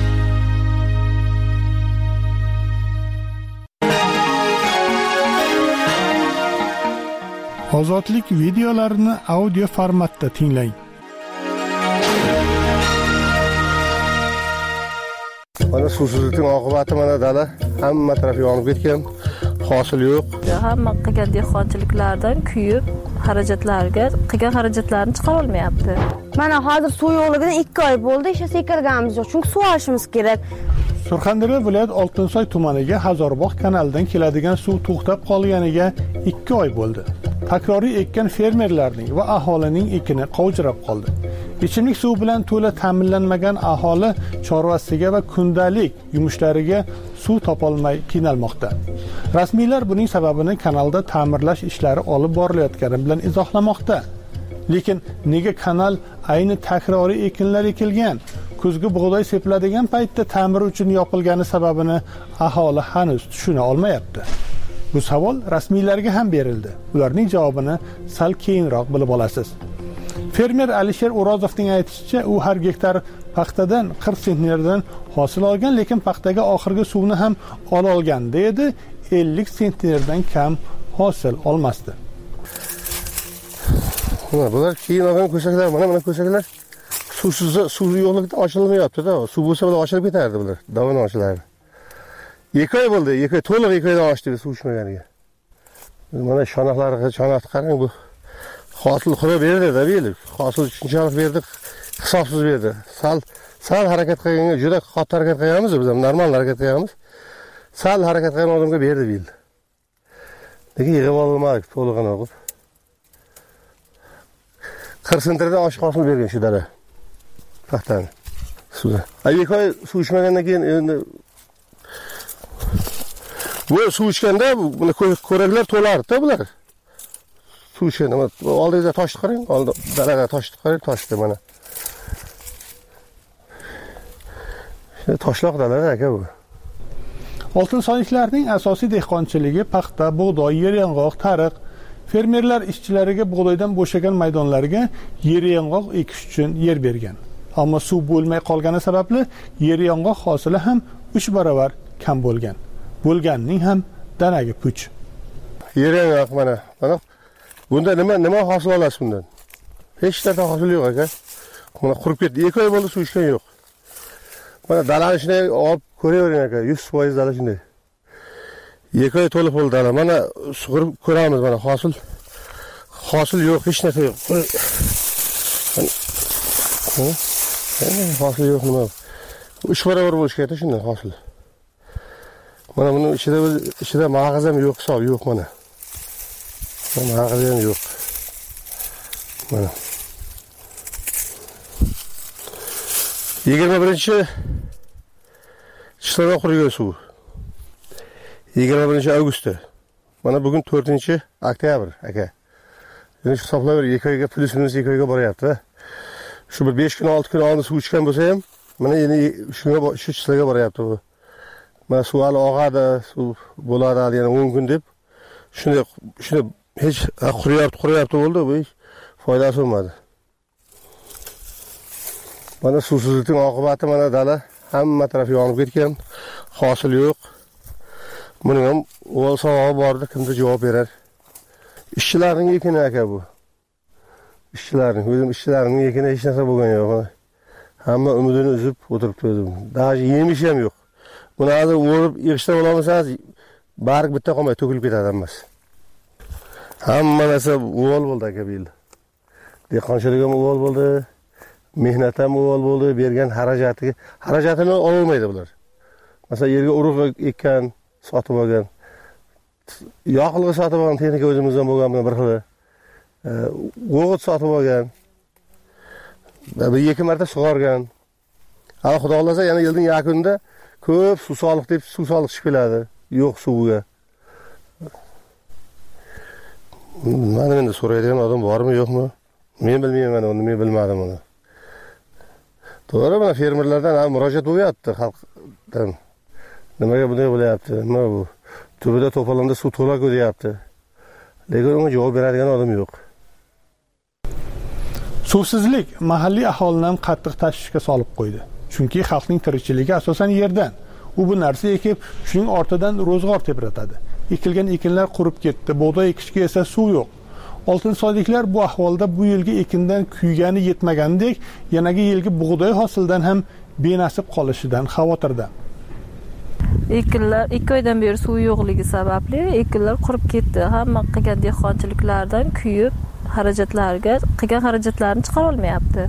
Ozodlik videolarini audio formatda tinglang. Mana suvsizlikning oqibati mana dala hamma taraf yonib ketgan, hosil yo'q. Hamma qilgan dehqonchiliklardan kuyib, qilgan xarajatlarni chiqara olmayapti. Mana hozir suv yo'qligidan 2 oy bo'ldi, ishlasak kirganimiz yo'q, chunki suv olishimiz kerak. Surxondaryo viloyat Oltinsoy tumaniga Hazorbog' kanalidan keladigan suv to'xtab qolganiga 2 oy bo'ldi. Takroriy ekkan fermerlarning va aholining ekini qovjirab qoldi. Ichimlik suv bilan to'la ta'minlanmagan aholi chorvasiga va kundalik yumushlariga suv topolmay qiynalmoqda. Rasmiylar buning sababini kanalda ta'mirlash ishlari olib borilayotgani bilan izohlamoqda. Lekin nega kanal ayni takroriy ekinlar ekilgan, kuzgi bug'doy sepiladigan paytda ta'mir uchun yopilgani sababini aholi hanuz tushuna olmayapti. Bu savol rasmiylarga ham berildi. Ularning javobini sal keyinroq bilib olasiz. Fermer Alisher O'rozovning aytishicha, u har gektar paxtadan 40 sentnerdan hosil olgan, lekin paxtaga oxirgi suvni ham ola olganda edi, 50 sentnerdan kam hosil olmasdi. Bular keyin olgan ko'saklar, mana ko'saklar suv yo'qlikda ochilmayapti-da. Suv bo'lsa bular ochilib ketardi bular, davon ochilardi. 2 oy bo'ldi, 2 oy to'liq 2 oydan ochdi suv ichmaganiga. Mana shonaxlarga chonaqni qarang, bu hosil qura berdi-da, deylik. Hosil shunchalik berdi, hisobsiz berdi. Sal harakat qilganga juda qattiq harakat qilamiz, biz ham normal harakat qilamiz. Sal harakat qilgan odamga berdi deydi. Lekin yig'ib olmadik to'lig'ini o'qib. 40 sentrdan oshiq hosil bergan shu dala. Paxtani. Suvda. 2 oy suv ichmagandan keyin endi bu suv ichganda buni ko'raklar to'lardi-da bular. Suv ichganda oldingizda toshni qarang, oldi dalaga toshni qarang, toshdi mana. Toshloq dalalar aka bu. Oltinsoyliklarning asosiy dehqonchiligi paxta, bug'doy, yeryong'oq, tariq. Fermerlar ishchilariga bug'doydan bo'shagan maydonlarga yeryong'oq ekish uchun yer bergan. Ammo suv bo'lmay qolgani sababli yeryong'oq hosili ham 3 barobar kam bo'lgan. Bo'lganning ham danagi puch. Yeryong'oq mana bunda nima hosil olasiz bundan? Hech narsa hosil yo'q aka. Mana qurib ketdi. 2 oy bo'ldi suv ichgan yo'q. Mana dalani shunday olib ko'ravering aka, 100% dala shunday. 2 oy to'liq bo'ldi dala. Mana sug'urib ko'ramiz, mana hosil yo'q, hech narsa yo'q. Hosil yo'q nima? 3 barobar bo'lish kerak shundan hosil. Mana buni ichida mag'iz ham yo'q, hisob yo'q mana. Mag'iz ham yo'q. Mana 21-chiqsadan qurigan suv. 21-avgustda. Mana bugun 4-oktyabr aka. Endi hisoblab 2 oyga plus minus 2 oyga boryapti. shu bir 5 kun 6 kun oldin suv ichgan bo'lsa ham mana endi shu chislaga boryapti bu. Mana suv hali oqadi, suv bo'ladi yana 10 kun deb shunday hech quriyapti bo'ldi, bu hech foydasi bo'lmadi. Mana suvsizlikning oqibati mana dala hamma taraf yonib ketgan, hosil yo'q. Buning ham o'g'il savog'i bordi, kimdir javob berar. Ishchilarning ekini aka bu. O'zim ishchilarning ekini hech narsa bo'lgan yo'q. Hamma umidini uzib o'tiribdi o'zim. Даже yemish ham yo'q. Buni hozir o'rib yig'ishtirib olmasangiz, barg bitta qolmay to'kilib ketadi hammasi. Hamma narsa o'g'il bo'ldi aka bu yil. Dehqonchilik ham o'g'il bo'ldi, mehnat ham o'g'il bo'ldi, bergan xarajatini ololmaydi bular. Masalan, yerga urug' ekkan, sotib olgan. Yoqilg'i sotib olgan, texnika o'zimizdan bo'lgan bir xil. O'g'it sotib olgan. Bir 2 marta sug'organ. Hali xudo xolasa yana yilning yakunida ko'p suv soliq deb suv soliq chiqib keladi. Yo'q suvga. Mana endi so'raydigan odam bormi, yo'qmi? Men bilmayman uni, men bilmadim uni. To'g'ri, mana fermerlardan ham murojaat bo'lyapti xalqdan. Nimaga bunday bo'lyapti? Nima bu? Tubida to'polonda suv to'la-ku deyapti. Lekin unga javob beradigan odam yo'q. Suvsizlik mahalliy aholini ham qattiq tashvishga solib qo'ydi. Chunki xalqning tirikchiligi asosan yerdan. U bu narsa ekib, shuning ortidan ro'zg'or tebratadi. Ekilgan ekinlar qurib ketdi, bug'doy ekishga esa suv yo'q. Oltinsoyliklar bu ahvolda bu yilgi ekindan kuygani yetmagandek, yanagi yilgi bug'doy hosildan ham benasib qolishidan xavotirda. Ekinlar 2 oydan beri suv yo'qligi sababli ekinlar qurib ketdi. Hamma qilgan dehqonchiliklardan kuyib, qilgan xarajatlarini chiqara olmayapti.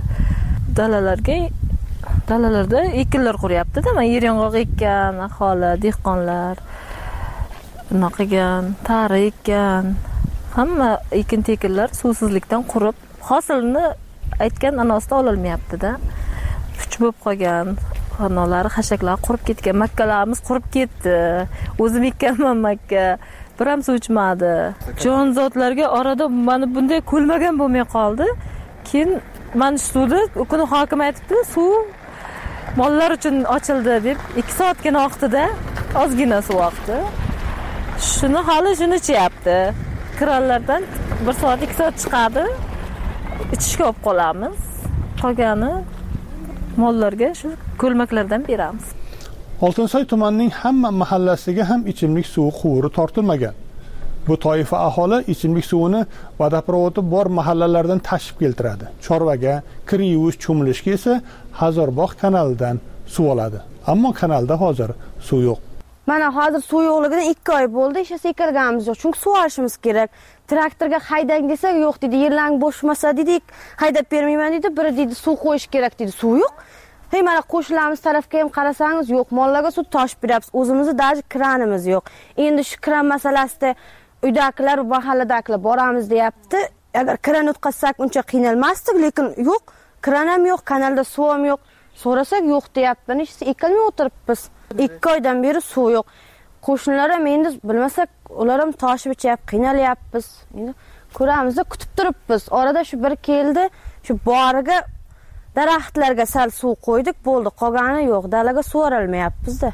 Dalalarda ekinlar quryapti-da, mana yeryong'oq ekkan aholi, dehqonlar, nima qilgan, tari ekkan, hamma ekin-tekinlar suvsizlikdan qurib, hosilni aytgan anosida ola olmayapti-da. Puch bo'lib qolgan, xonalari, xashaklar qurib ketgan, makkalarimiz qurib ketdi. O'zim ekkanman makka, bir ham suv ichmadi. Jonzotlarga orada mana bunday ko'lmagan bo'lmay qoldi. Keyin mana shu suvni kuni hokim aytibdi, suv mollar uchun ochildi deb 2 soatgina vaqtida ozgina suv oqdi. Shuni ichyapti. Kranlardan 1 soat 2 soat chiqadi. Ichishga olib qolamiz. Qolgani mollarga shu ko'lmaklardan beramiz. Oltinsoy tumanining hamma mahallasiga ham ichimlik suvi quvuri tortilmagan. Bu toifa aholi ichimlik suvini vodoprovodi bor mahallalardan tashib keltiradi. Chorvaga, kir yuvish, cho'milishga esa Hazorbog' kanalidan suv oladi. Ammo kanalda hozir suv yo'q. Mana hozir suv yo'qligidan 2 oy bo'ldi, ishlasa ekanimiz yo'q. Chunki suv olishimiz kerak. Traktorga haydang desak yo'q dedi. Yerlang bo'shmasa dedik, haydab bermayman dedi. Biri dedi suv qo'yish kerak dedi. Suv yo'q. Mana qo'shnilarimiz tarafga ham qarasangiz yo'q. Mollarga suv toshib beramiz. O'zimizda daji kranimiz yo'q. Endi shu kran masalasida uydagilar, mahalladagilar boramiz deyapti. Agar kran o'tkazsak uncha qiynalmasdik, lekin yo'q. Kran ham yo'q, kanalda suv ham yo'q. So'rasak yo'q deyapti. Nechta ekilmay o'tiribmiz. 2 oydan beri suv yo'q. Qo'shnilar ham endi bilmasak, ular ham toshib ichyapti, qiynalyapmiz. Endi ko'ramiz, kutib turibmiz. Orada shu bir keldi, shu boriga daraxtlarga sal suv qo'ydik, bo'ldi. Qolgani yo'q. Dalaga suv olmayapmiz-da.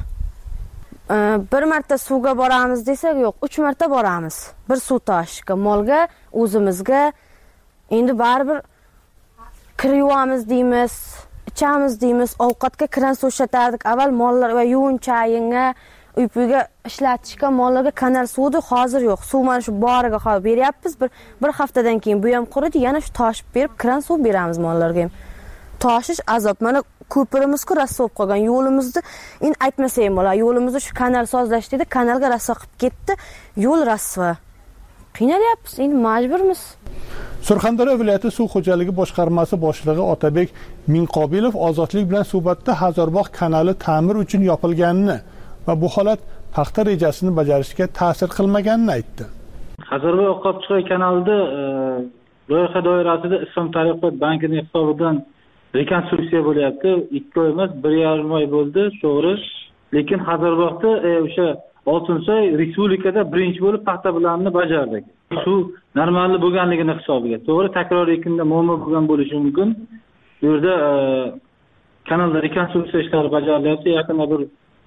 1 marta suvga boramiz desak yo'q, 3 marta boramiz. Bir suv toshishga, molga, o'zimizga. Endi baribir kir yuvamiz deymiz, ichamiz deymiz, ovqatga kran suv ishlatardik. Avval mollar va yuvin chayinga, uy-puyga ishlatishga mollarga kanal suvdi, hozir yo'q. Suv mana shu boriga qo'yib beryapmiz. Bir haftadan keyin bu ham quridi, yana shu toshib berib kran suv beramiz mollarga ham. Toshish azob. Mana ko'pirimiz-ku raso bo'lib qolgan. Yo'limizni endi aytmasa ham bo'lar. Yo'limizni shu kanal sozlash dedi, kanalga raso qilib ketdi. Yo'l rasvo. Qiynalyapmiz, endi majburmiz. Surxondaryo viloyati suv xo'jaligi boshqarmasi boshlig'i Otabek Minqobilov ozodlik bilan suhbatda Hazorbog' kanali ta'mir uchun yopilganini va bu holat paxta rejasini bajarishga ta'sir qilmaganini aytdi. Hazorbog' Oqobchiqo'y kanalida loyiha doirasida Islom taraqqiyot bankining hisobidan rekonstruksiya bo'lyapti. 2 oy emas, 1,5 oy bo'ldi, to'g'ri. Lekin Hazorbog'da o'sha Oltinsoy respublikada birinchi bo'lib paxta planini bajardik. Shu normalni bo'lganligini hisobiga. To'g'ri, takroriy ekinda muammo bo'lgan bo'lishi mumkin. Bu yerda kanalda rekonstruksiya ishlari bajarilyapti. Yaqinda bir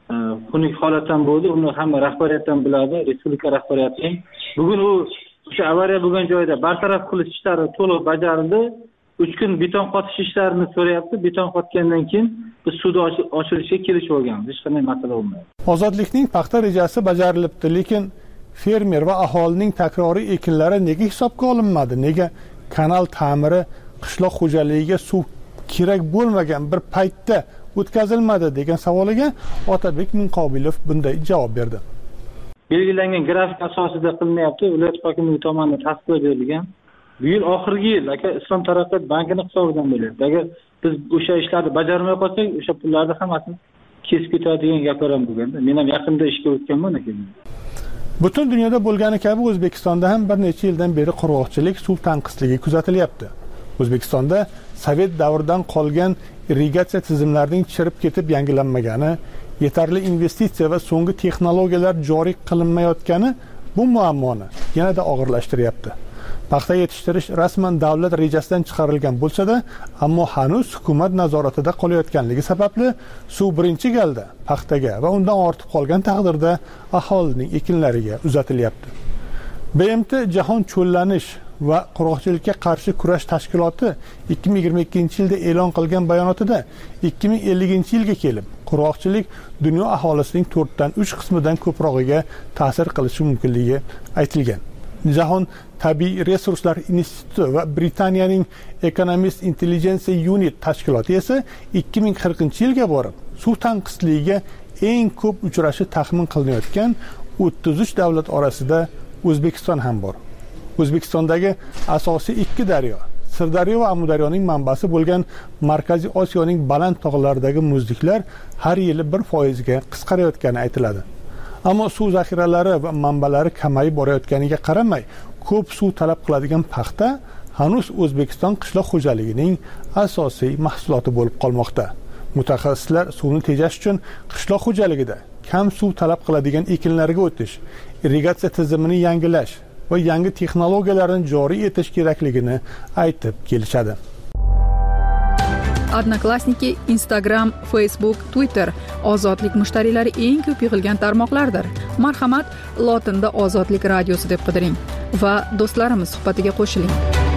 xunuk holatdan bo'ldi. Uni hamma rahbariyatdan biladi, respublika rahbariyati ham. Bugun o'sha avariya bo'lgan joyda bartaraf qilish ishlari to'liq bajarildi. 3 kun beton qotish ishlarini so'rayapti. Beton qotgandan keyin biz suvni ochirishga kelishib olganmiz. Hech qanday masala bo'lmaydi. Ozodlikning paxta rejasi bajarilibdi, lekin fermer va aholining takroriy ekinlari nega hisobga olinmadi? Nega kanal ta'miri qishloq xo'jaligiga suv kerak bo'lmagan bir paytda o'tkazilmadi degan savoliga Otabek Minqobilov bunday javob berdi. Belgilangan grafik asosida qilinyapti. Viloyat hokimligi tomonidan tasdiqlab berilgan. Bu yil oxirgi yil Islom taraqqiyot bankining hisobidan bo'lyapti. Agar biz o'sha ishlarni bajarmay qolsak, o'sha pullarni hammasini kesib ketadigan gaplar ham bo'lganda. Men ham yaqinda ishga o'tganman ekan. Butun dunyoda bo'lgani kabi O'zbekistonda ham bir necha yildan beri qurg'oqchilik, suv tanqisligi kuzatilyapti. O'zbekistonda Sovet davridan qolgan irrigatsiya tizimlarining chirib ketib yangilanmagani, yetarli investitsiya va so'nggi texnologiyalar joriy qilinmayotgani bu muammoni yanada og'irlashtiryapti. Paxta yetishtirish rasman davlat rejasidan chiqarilgan bo'lsa-da, ammo hanuz hukumat nazoratida qolayotganligi sababli suv birinchi galda paxtaga va undan ortib qolgan taqdirda aholining ekinlariga uzatilyapti. BMT Jahon cho'llanish va qurg'oqchilikka qarshi kurash tashkiloti 2022-yilda e'lon qilgan bayonotida 2050-yilga kelib qurg'oqchilik dunyo aholisining 4dan 3 qismidan ko'prog'iga ta'sir qilishi mumkinligi aytilgan. Jahon tabiiy resurslar instituti va Britaniyaning Economist Intelligence Unit tashkiloti esa 2040-yilga borib suv tanqisligiga eng ko'p uchrashi taxmin qilinayotgan 33 davlat orasida O'zbekiston ham bor. O'zbekistondagi asosiy ikki daryo, Sirdaryo va Amudaryoning manbasi bo'lgan Markaziy Osiyoning baland tog'laridagi muzliklar har yili 1% ga qisqarayotgani aytiladi. Ammo suv zaxiralari va manbalari kamayib borayotganiga qaramay, ko'p suv talab qiladigan paxta hanuz O'zbekiston qishloq xo'jaligining asosiy mahsuloti bo'lib qolmoqda. Mutaxassislar suvni tejash uchun qishloq xo'jaligida kam suv talab qiladigan ekinlarga o'tish, irrigatsiya tizimini yangilash va yangi texnologiyalarni joriy etish kerakligini aytib kelishadi. Odnoklassniki, Instagram, Facebook, Twitter ozodlik mushtariylari eng ko'p yig'ilgan tarmoqlardir. Marhamat, lotinda Ozodlik radiosi deb qidiring va do'stlarimiz suhbatiga qo'shiling.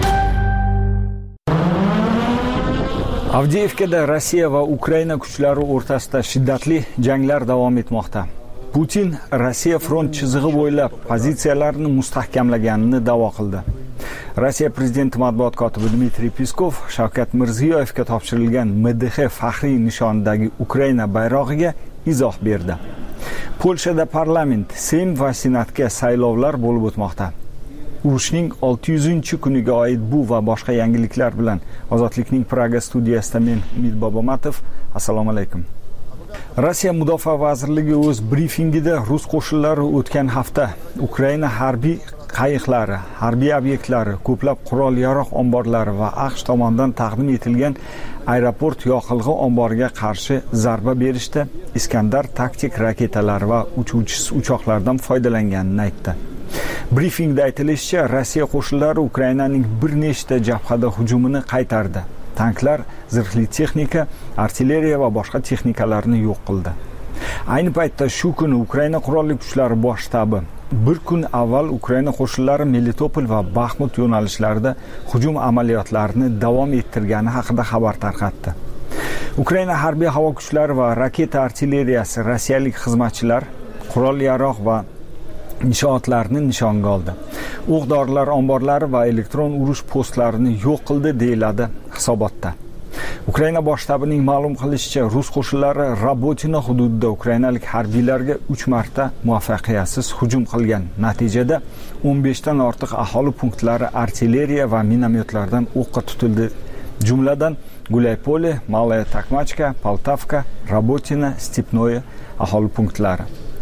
Avdiivkada Rossiya va Ukraina kuchlari o'rtasida shiddatli janglar davom etmoqda. Putin Rossiya front chizig'i bo'ylab pozitsiyalarini mustahkamlaganini da'vo qildi. Rossiya prezidenti matbuot kotibi Dmitriy Peskov Shavkat Mirziyoyevga topshirilgan MDH faxriy nishonidagi Ukraina bayrog'iga izoh berdi. Polshada parlament, Seym va Senatga saylovlar bo'lib o'tmoqda. Urushning 600-kuniga oid bu va boshqa yangiliklar bilan Ozodlikning Praga studiyasida men Umid Bobomatov. Assalomu alaykum. Rossiya Mudofaa vazirligi o'z brifingida rus qo'shinlari o'tgan hafta Ukraina harbiy qayiqlari, harbiy obyektlari, ko'plab qurol-yarog' omborlari va AQSh tomonidan taqdim etilgan aeroport yoqilg'i omboriga qarshi zarba berishda Iskandar taktik raketalari va uchuvchisiz uchoqlardan foydalanganini aytdi. Brifingda aytilishicha, Rossiya qo'shinlari Ukrainaning bir nechta jabhada hujumini qaytardi. Tanklar, zirhli texnika, artilleriya va boshqa texnikalarni yo'q qildi. Ayni paytda shu kuni Ukraina qurolli kuchlari bosh shtabi bir kun avval Ukraina qo'shinlari Melitopol va Baxmut yo'nalishlarida hujum amaliyotlarini davom ettirgani haqida xabar tarqatdi. Ukraina harbiy havo kuchlari va raketa artilleriyasi rossiyalik xizmatchilar qurol-yarog' va inshootlarni nishonga oldi. O'q-dorilar omborlari va elektron urush postlarini yo'q qildi deyiladi hisobotda. Ukraina bosh shtabining ma'lum qilishicha, rus qo'shinlari Rabotina hududida ukrainalik harbiylarga 3 marta muvaffaqiyatsiz hujum qilgan. Natijada 15 dan ortiq aholi punktlari artilleriya va minomyotlardan o'qqa tutildi. Jumladan Gulaypole, Malaya Takmachka, Poltavka, Rabotina, Stepnoye aholi punktlari.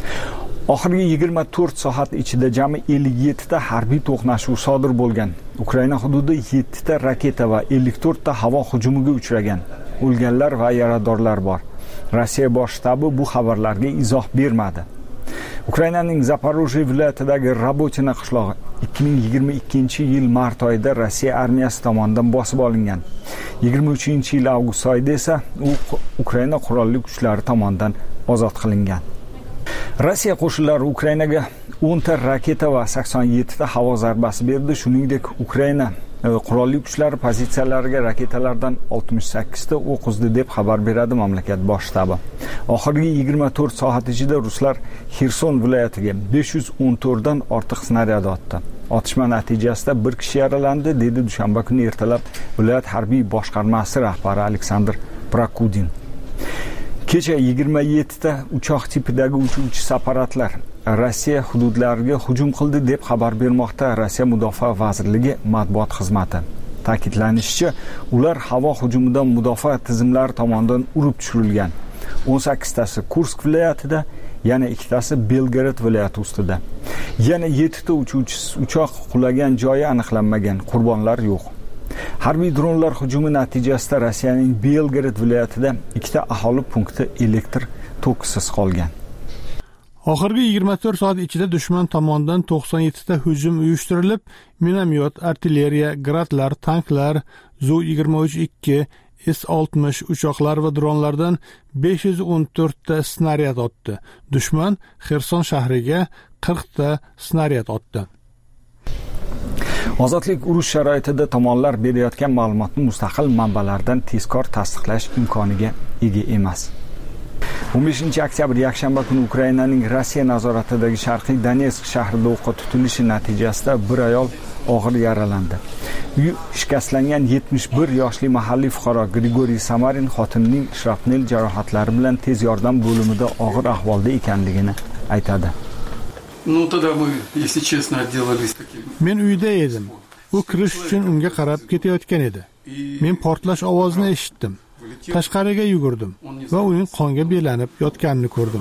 Oxirgi 24 soat ichida jami 57 ta harbiy to'qnashuv sodir bo'lgan. Ukraina hududi 7 ta raketa va 54 ta havo hujumiga uchragan. O'lganlar va yaradorlar bor. Rossiya bosh shtabi bu xabarlarga izoh bermadi. Ukrainaning Zaporojye viloyatidagi Rabotina qishlog'i 2022-yil mart oyida Rossiya armiyasi tomonidan bosib olingan. 23-yil avgust oyida esa u Ukraina qurolli kuchlari tomonidan ozod qilingan. Rossiya qo'shinlari Ukrainaga 10 ta raketa va 87 ta havo zarbasi berdi. Shuningdek, Ukraina qurolli kuchlari pozitsiyalariga raketalardan 68 ta o'q uzdi deb xabar beradi mamlakat bosh shtabi. Oxirgi 24 soat ichida ruslar Xerson viloyatiga 514 dan ortiq snaryad otdi. Otishma natijasida bir kishi yaralandi, dedi dushanba kuni ertalab viloyat harbiy boshqarmasi rahbari Aleksandr Prokudin. Kecha 27 ta uchoq tipidagi uchuvchi apparatlar Rossiya hududlariga hujum qildi deb xabar bermoqda Rossiya Mudofaa vazirligi matbuot xizmati. Ta'kidlanishicha, ular havo hujumidan mudofaa tizimlari tomonidan urib tushirilgan. 18 tasi Kursk viloyatida, yana 2 tasi Belgorod viloyati ustida. Yana 7 ta uchoq qulagan joyi aniqlanmagan, qurbonlar yo'q. Harbiy dronlar hujumi natijasida Rossiyaning Belgorod viloyatida 2 ta aholi punkti elektr tokisiz qolgan. Oxirgi 24 soat ichida dushman tomonidan 97 ta hujum uyushtirilib, minomyot, artilleriya, gradlar, tanklar, Zu-23-2, S-60 uchoqlar va dronlardan 514 ta snaryad otdi. Dushman Xerson shahriga 40 ta snaryad otdi. Ozodlik urush sharoitida tomonlar berayotgan ma'lumotni mustaqil manbalardan tezkor tasdiqlash imkoniga ega emas. 15-oktyabr yakshanba kuni Ukrainaning Rossiya nazoratidagi Sharqiy Donetsk shahrida o'qqa tutilishi natijasida bir ayol og'ir yaralandi. Uyi shikastlangan 71 yoshli mahalliy fuqaro Grigoriy Samarin xotinining shrapnel jarohatlari bilan tez yordam bo'limida og'ir ahvolda ekanligini aytadi. Men uyda edim. U kirish uchun unga qarab ketayotgan edi. Men portlash ovozini eshitdim. Tashqariga yugurdim va uning qonga belanib yotganini ko'rdim.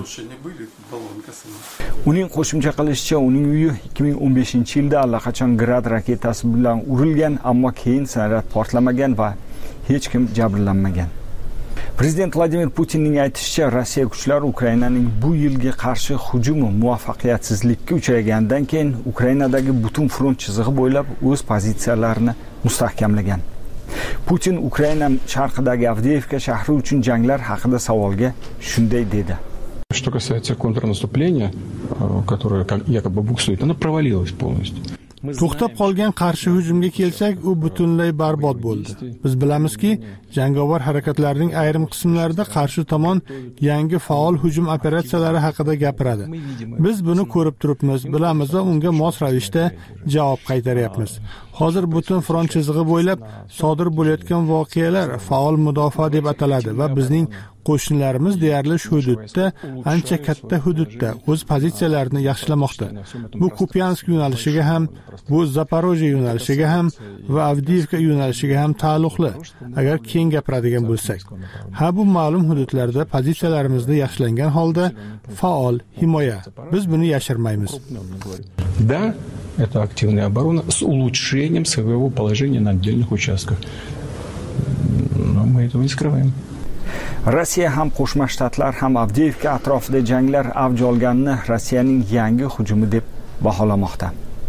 Uning qo'shimcha qilishicha, uning uyi 2015-yilda allaqachon Grad raketasi bilan urilgan, ammo keyin snaryad portlamagan va hech kim jabrlanmagan. Prezident Vladimir Putinning aytishicha, Rossiya kuchlari Ukrainaning bu yilga qarshi hujumi muvaffaqiyatsizlikka uchragandan keyin Ukrainadagi butun front chizig'i bo'ylab o'z pozitsiyalarini mustahkamlagan. Putin Ukraina sharqidagi Avdiivka shahri uchun janglar haqida savolga shunday dedi. Что касается контрнаступления, которое якобы буксует, оно провалилось полностью. To'xtab qolgan qarshi hujumga kelsak, u butunlay barbod bo'ldi. Biz bilamizki, jangovar harakatlarning ayrim qismlarida qarshi tomon yangi faol hujum operatsiyalari haqida gapiradi. Biz buni ko'rib turibmiz, bilamiz va unga mos ravishda javob qaytaryapmiz. Hozir butun front chizig'i bo'ylab sodir bo'layotgan voqealar faol mudofaa deb ataladi va bizning qo'shinlarimiz deyarli shu hududda, ancha katta hududda o'z pozitsiyalarini yaxshilamoqda. Bu Kupiansk yo'nalishiga ham, bu Zaporojye yo'nalishiga ham va Avdiivka yo'nalishiga ham taalluqli. Agar keng gapiradigan bo'lsak, bu ma'lum hududlarda pozitsiyalarimizni yaxshilangan holda faol himoya. Biz buni yashirmaymiz. Да, это активная оборона с улучшением своего положения на отдельных участках. Но мы этого не скрываем. Rossiya ham Qo'shma Shtatlar ham Avdiivka atrofida janglar avj olganini Rossiyaning yangi hujumi deb baholamoqda.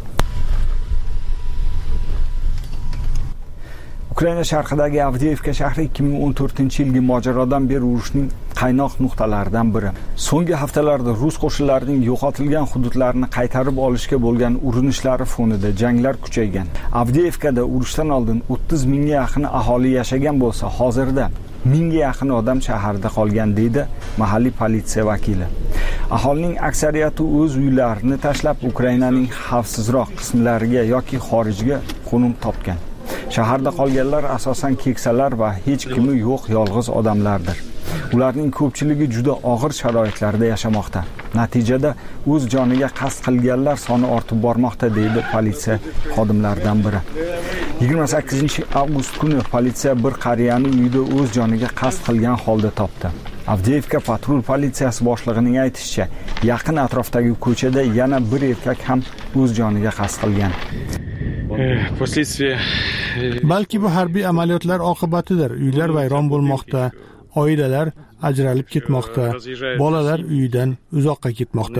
Ukraina sharqidagi Avdiivka shahri 2014-yilgi mojarodan beri urushning qaynoq nuqtalaridan biri. So'nggi haftalarda rus qo'shinlarining yo'qotilgan hududlarini qaytarib olishga bo'lgan urinishlari fonida janglar kuchaygan. Avdiivkada urushdan oldin 30 mingga yaqin aholi yashagan bo'lsa, hozirda 1000 ga yaqin odam shaharda qolgan, deydi mahalliy politsiya vakili. Aholining aksariyati o'z uylarini tashlab Ukrainaning xavfsizroq qismlariga yoki xorijga qo'nim topgan. Shaharda qolganlar asosan keksalar va hech kimi yo'q yolg'iz odamlardir. Ularning ko'pchiligi juda og'ir sharoitlarda yashamoqda. Natijada o'z joniga qasd qilganlar soni ortib bormoqda, deydi politsiya xodimlaridan biri. 28-avgust kuni politsiya bir qariyani uyida o'z joniga qasd qilgan holda topdi. Avdiivka patrul politsiyasi boshlig'ining aytishicha, yaqin atrofdagi ko'chada yana bir erkak ham o'z joniga qasd qilgan. Balki bu harbiy amaliyotlar oqibatidir. Uylar vayron bo'lmoqda, oilalar ajralib ketmoqda, bolalar uyidan uzoqqa ketmoqda.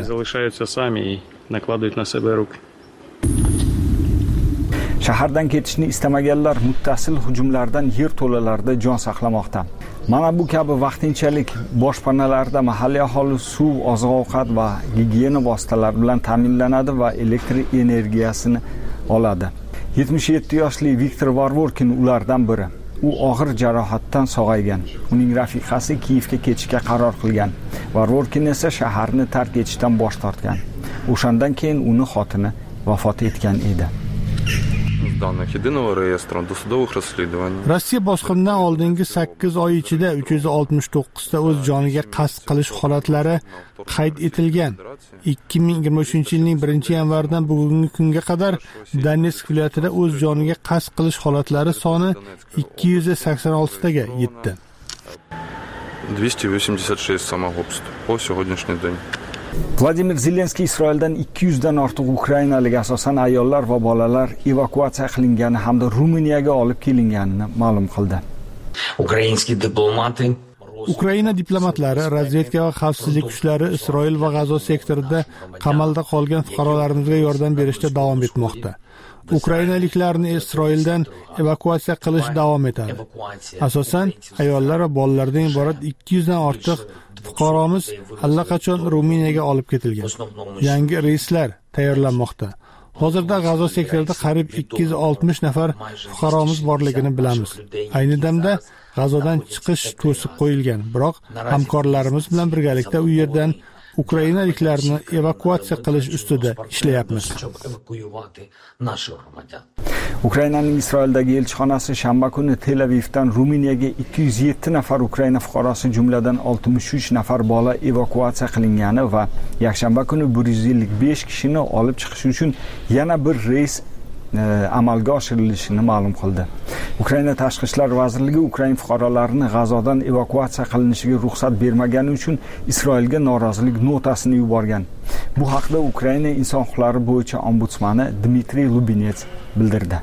Shahardan ketishni istamaganlar muttasil hujumlardan yer to'lalarida jon saqlamoqda. Mana bu kabi vaqtinchalik boshpanalarda mahalliy aholi suv, oziq-ovqat va gigiyena vositalari bilan ta'minlanadi va elektr energiyasini oladi. 77 yoshli Viktor Varvorkin ulardan biri. U og'ir jarohatdan sog'aygan. Uning rafiqasi Kiyevga ketishga qaror qilgan. Varvorkin esa shaharni tark etishdan bosh tortgan. O'shandan keyin uni xotini vafot etgan edi. Rossiya bosqindan oldingi 8 oy ichida 369 ta o'z joniga qasd qilish holatlari qayd etilgan. 2023-yilning 1-yanvardan bugungi kunga qadar Donetsk viloyatida o'z joniga qasd qilish holatlari soni 286 taga yetdi. 286 самогубств по сегодняшний день. Vladimir Zelenskiy Isroildan 200 dan ortiq ukrainalik asosan ayollar va bolalar evakuatsiya qilingani hamda Ruminiyaga olib kelinganini ma'lum qildi. Ukraina diplomatlari, razvedka va xavfsizlik kuchlari Isroil va G'azo sektorida qamalda qolgan fuqarolarimizga yordam berishda davom etmoqda. Ukrainaliklarni Isroildan evakuatsiya qilish davom etadi. Asosan ayollar va bolalardan iborat 200 dan ortiq fuqaromiz allaqachon Ruminiyaga olib ketilgan. Yangi reyslar tayyorlanmoqda. Hozirda G'azo sektorida qariyb 260 nafar fuqaromiz borligini bilamiz. Ayni damda G'azodan chiqish to'sib qo'yilgan, biroq hamkorlarimiz bilan birgalikda u yerdan ukrainaliklarni evakuatsiya qilish ustida ishlayapmiz. Ukrainaning Isroildagi elchixonasi shanba kuni Tel Avivdan Ruminiyaga 207 nafar Ukraina fuqarosi jumladan 63 nafar bola evakuatsiya qilingani va yakshanba kuni 155 kishini olib chiqish uchun yana bir reys amalga oshirilishini ma'lum qildi. Ukraina Tashqi ishlar vazirligi Ukraina fuqarolarini G'azodan evakuatsiya qilinishiga ruxsat bermagani uchun Isroilga norozilik notasini yuborgan. Bu haqda Ukraina inson huquqlari bo'yicha ombudsmani Dmitriy Lubinets bildirdi.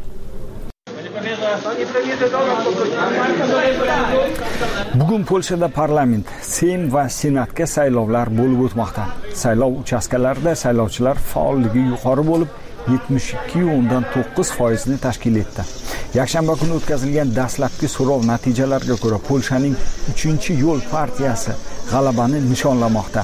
Bugun Polshada parlament, Seym va Senatga saylovlar bo'lib o'tmoqda. Saylov uchastkalarida saylovchilar faolligi yuqori bo'lib 72.9% ni tashkil etdi. Yakshanba kuni o'tkazilgan dastlabki so'rov natijalariga ko'ra Polshaning 3-yo'l partiyasi g'alabani nishonlamoqda.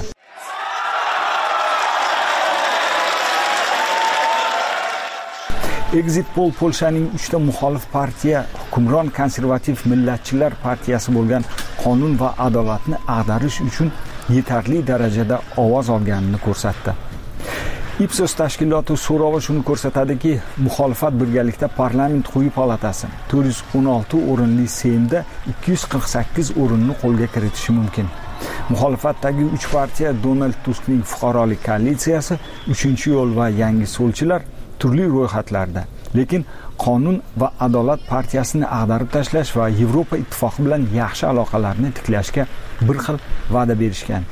Exit Poll Polshaning 3 ta muxolif partiya, hukmron konservativ millatchilar partiyasi bo'lgan Qonun va adolatni ag'darish uchun yetarli darajada ovoz olganini ko'rsatdi. Ipsos tashkiloti so'rovi shuni ko'rsatadiki, muxolifat birgalikda parlament quyi palatasi 416 o'rinli Seymda 248 o'rinni qo'lga kiritishi mumkin. Muxolifatdagi 3 partiya Donald Tuskning fuqarolik koalitsiyasi, 3-yo'l va yangi so'lchilar turli ro'yxatlarda. Lekin Qonun va adolat partiyasini ag'darib tashlash va Yevropa ittifoqi bilan yaxshi aloqalarni tiklashga bir xil va'da berishgan.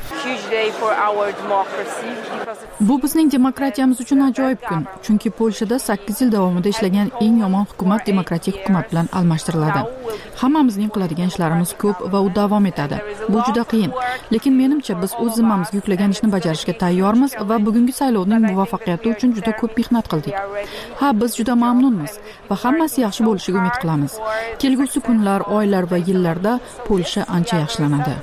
Bu bizning demokratiyamiz uchun ajoyib kun, chunki Polshada 8 yil davomida ishlagan eng yomon hukumat demokratik hukumat bilan almashtiriladi. Hammamizning qiladigan ishlarimiz ko'p va u davom etadi. Bu juda qiyin, lekin menimcha biz o'z zimmamizga yuklagan ishni bajarishga tayyormiz va bugungi saylovning muvaffaqiyati uchun juda ko'p mehnat qildik. Ha, biz juda mamnunmiz va hammasi yaxshi bo'lishiga umid qilamiz. Kelgusi kunlar, oylar va yillarda Polsha ancha yaxshilanadi.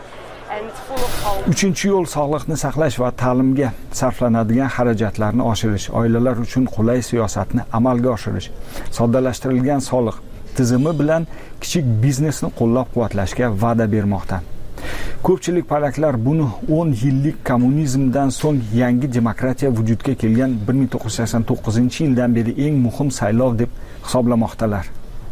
3-yo'l sog'liqni saqlash va ta'limga sarflanadigan xarajatlarni oshirish, oilalar uchun qulay siyosatni amalga oshirish, soddalashtirilgan soliq tizimi bilan kichik biznesni qo'llab-quvvatlashga va'da bermoqda. Ko'pchilik polaklar buni 10 yillik kommunizmdan so'ng yangi demokratiya vujudga kelgan 1989-yildan beri eng muhim saylov deb hisoblamoqdalar.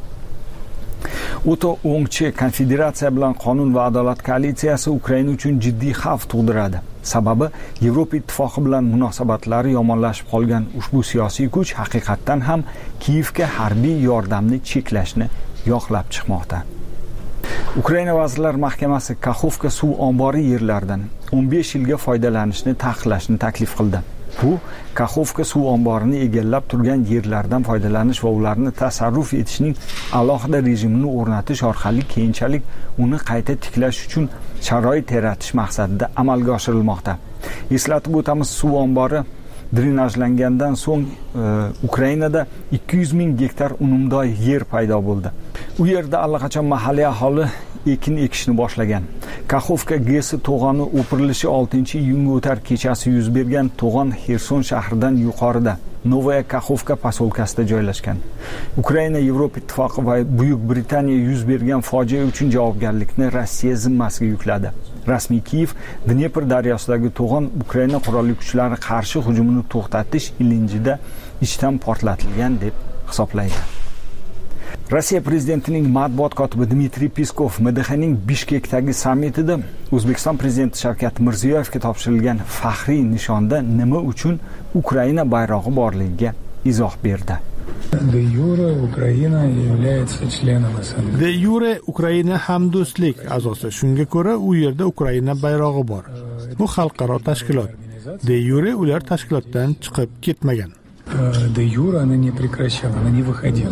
O'ta o'ngchi konfederatsiya bilan Qonun va adolat koalitsiyasi Ukraina uchun jiddiy xavf tug'diradi. Sababi Yevropa ittifoqi bilan munosabatlari yomonlashib qolgan ushbu siyosiy kuch haqiqatdan ham Kiyevga harbiy yordamni cheklashni yoqlab chiqmoqda. Ukraina Vazirlar Mahkamasi Kaxovka suv ombori yerlaridan 15 yilga foydalanishni taqiqlashni taklif qildi. Bu Kaxovka suv omborini egallab turgan yerlardan foydalanish va ularni tasarruf etishning alohida rejimini o'rnatish orqali keyinchalik uni qayta tiklash uchun sharoit yaratish maqsadida amalga oshirilmoqda. Eslatib o'tamiz, suv ombori drenajlangandan so'ng Ukrainada 200 ming gektar unumdor yer paydo bo'ldi. U yerda allaqachon mahalliy aholi ekin ekishni boshlagan. Kaxovka GES to'g'oni o'pirilishi 6-iyunga o'tar kechasi yuz bergan to'g'on Xerson shahridan yuqorida Novaya Kaxovka poselkasida joylashgan. Ukraina Yevropa Ittifoqi va Buyuk Britaniya yuz bergan fojia uchun javobgarlikni Rossiya zimmasiga yukladi. Rasmiy Kiyev Dnepr daryosidagi to'g'on Ukraina qurolli kuchlari qarshi hujumini to'xtatish ilinjida ichdan portlatilgan deb hisoblaydi. Rossiya prezidentining matbuot kotibi Dmitriy Peskov MDHning Bishkekdagi sammitida O'zbekiston prezidenti Shavkat Mirziyoyevga topshirilgan faxriy nishonda nima uchun Ukraina bayrog'i borligiga izoh berdi. De jure Ukraina является членом СНГ. De jure Ukraina hamdo'stlik a'zosi. Shunga ko'ra u yerda Ukraina bayrog'i bor. Bu xalqaro tashkilot. De jure ular tashkilotdan chiqib ketmagan. De jure она не прекращала, она не выходила.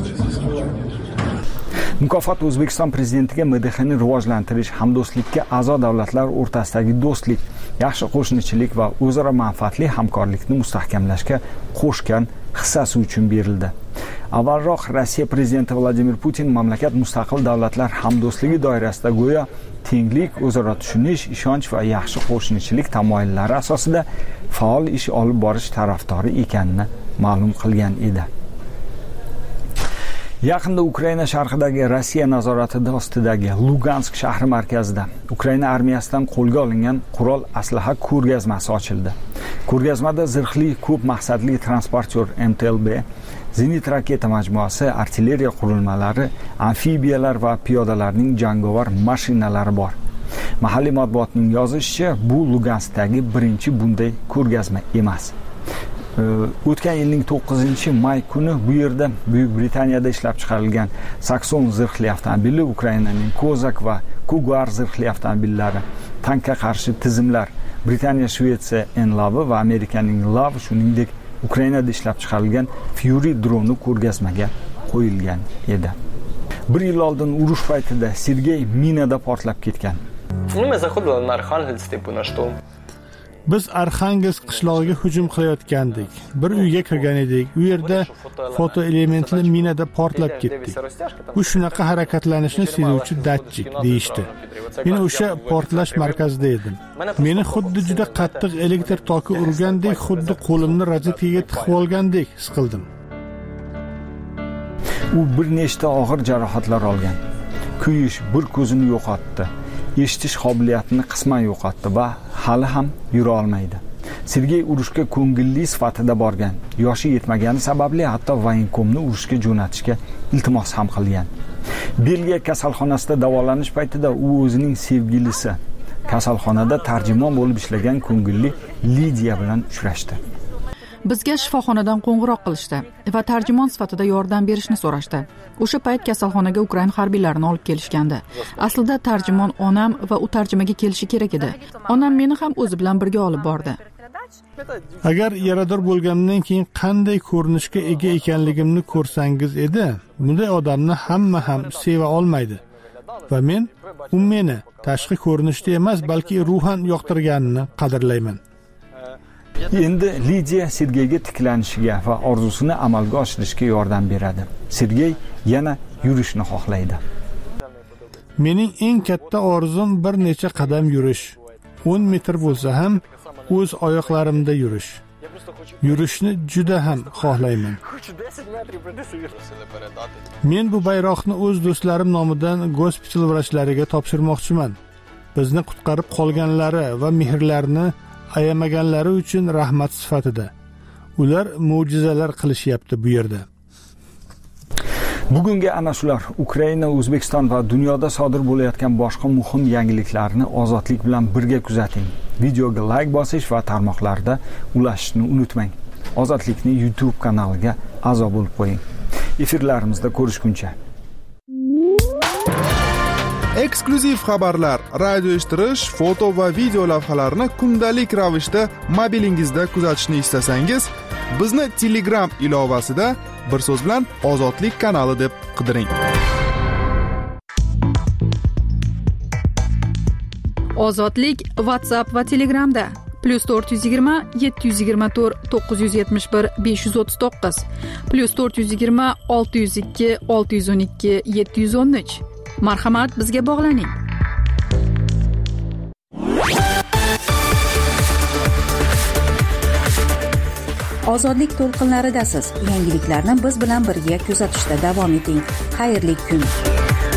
Mukofot O'zbekiston prezidentiga MDHni rivojlantirish, hamdo'stlikka a'zo davlatlar o'rtasidagi do'stlik, yaxshi qo'shnichilik va o'zaro manfaatli hamkorlikni mustahkamlashga qo'shgan hissasi uchun berildi. Avvalroq Rossiya prezidenti Vladimir Putin mamlakat mustaqil davlatlar hamdo'stligi doirasida go'yo tenglik, o'zaro tushunish, ishonch va yaxshi qo'shnichilik tamoyillari asosida faol ish olib borish tarafdori ekanini ma'lum qilgan edi. Yaqinda Ukraina sharqidagi Rossiya nazorati ostidagi Lugansk shahri markazida Ukraina armiyasidan qo'lga olingan qurol aslaha ko'rgazmasi ochildi. Ko'rgazmada zirhli ko'p maqsadli transportyor MTLB, zenit raketa majmuasi, artilleriya qurilmalari, amfibiyalar va piyodalarning jangovar mashinalari bor. Mahalliy matbuotning yozishicha, bu Luganskdagi birinchi bunday ko'rgazma emas. O'tgan yilning 9-may kuni bu yerda Buyuk Britaniyada ishlab chiqarilgan Sakson zirhli avtomobili, Ukrainaning Kozak va Kugar zirhli avtomobillari, tankga qarshi tizimlar, Britaniya, Shvetsiya Enlavi va Amerikaning Lav, shuningdek Ukrainada ishlab chiqarilgan Fury droni ko'rgazmaga qo'yilgan edi. Bir yil oldin urush paytida Sergey minada portlab ketgan. Biz Arxangelsk qishlog'iga hujum qilayotgandik. Bir uyga kirgan edik. U yerda fotoelementli minada portlab ketdik. Bu shunaqa harakatlanishni sezuvchi datchik deyishdi. Men o'sha portlash markazida edim. Meni xuddi juda qattiq elektr toki urgandek, xuddi qo'limni rozetkaga tiqib olgandek his qildim. U bir nechta og'ir jarohatlar olgan. Kuyish bir ko'zini yo'qotdi. Eshitish qobiliyatini qisman yo'qotdi va hali ham yura olmaydi. Sergey urushga ko'ngilli sifatida borgan. Yoshi yetmagani sababli hatto voyenkomni urushga jo'natishga iltimos ham qilgan. Belgiya kasalxonasida davolanish paytida u o'zining sevgilisi, kasalxonada tarjimon bo'lib ishlagan ko'ngilli Lidiya bilan uchrashdi. Bizga shifoxonadan qo'ng'iroq qilishdi va tarjimon sifatida yordam berishni so'rashdi. O'sha payt kasalxonaga Ukraina harbiylarini olib kelishgandi. Aslida tarjimon onam va u tarjimaga kelishi kerak edi. Onam meni ham o'zi bilan birga olib bordi. Agar yarador bo'lganimdan keyin qanday ko'rinishga ega ekanligimni ko'rsangiz edi, bunday odamni hamma ham seva olmaydi. Va men u meni tashqi ko'rinishda emas, balki ruhan yoqtirganini qadrlayman. Endi Lidiya Sergeyga tiklanishiga va orzusini amalga oshirishga yordam beradi. Sergey yana yurishni xohlaydi. Mening eng katta orzum bir necha qadam yurish. 10 metr bo'lsa ham o'z oyoqlarimda yurish. Yurishni juda ham xohlayman. Men bu bayroqni o'z do'stlarim nomidan gospital vrachlariga topshirmoqchiman. Bizni qutqarib qolganlari va mehrlarini ayamaganlari uchun rahmat sifatida. Ular mo'jizalar qilishyapti bu yerda. Bugungi ana shular Ukraina, O'zbekiston va dunyoda sodir bo'layotgan boshqa muhim yangiliklarni ozodlik bilan birga kuzating. Videoga like bosish va tarmoqlarda ulashishni unutmang. Ozodlikni YouTube kanaliga a'zo bo'lib qo'ying. Efirlarimizda ko'rishguncha. eksklyuziv xabarlar, radio eshittirish, foto va video lavhalarni kundalik ravishda mobilingizda kuzatishni istasangiz, bizni Telegram ilovasida bir so'z bilan Ozodlik kanali deb qidiring. Ozodlik WhatsApp va Telegramda +420 724 971 539 +420 602 612 713. Marhamat, bizga bog'laning. Ozodlik to'lqinlaridasiz. Yangiliklarni biz bilan birga kuzatishda davom eting. Xayrli kun.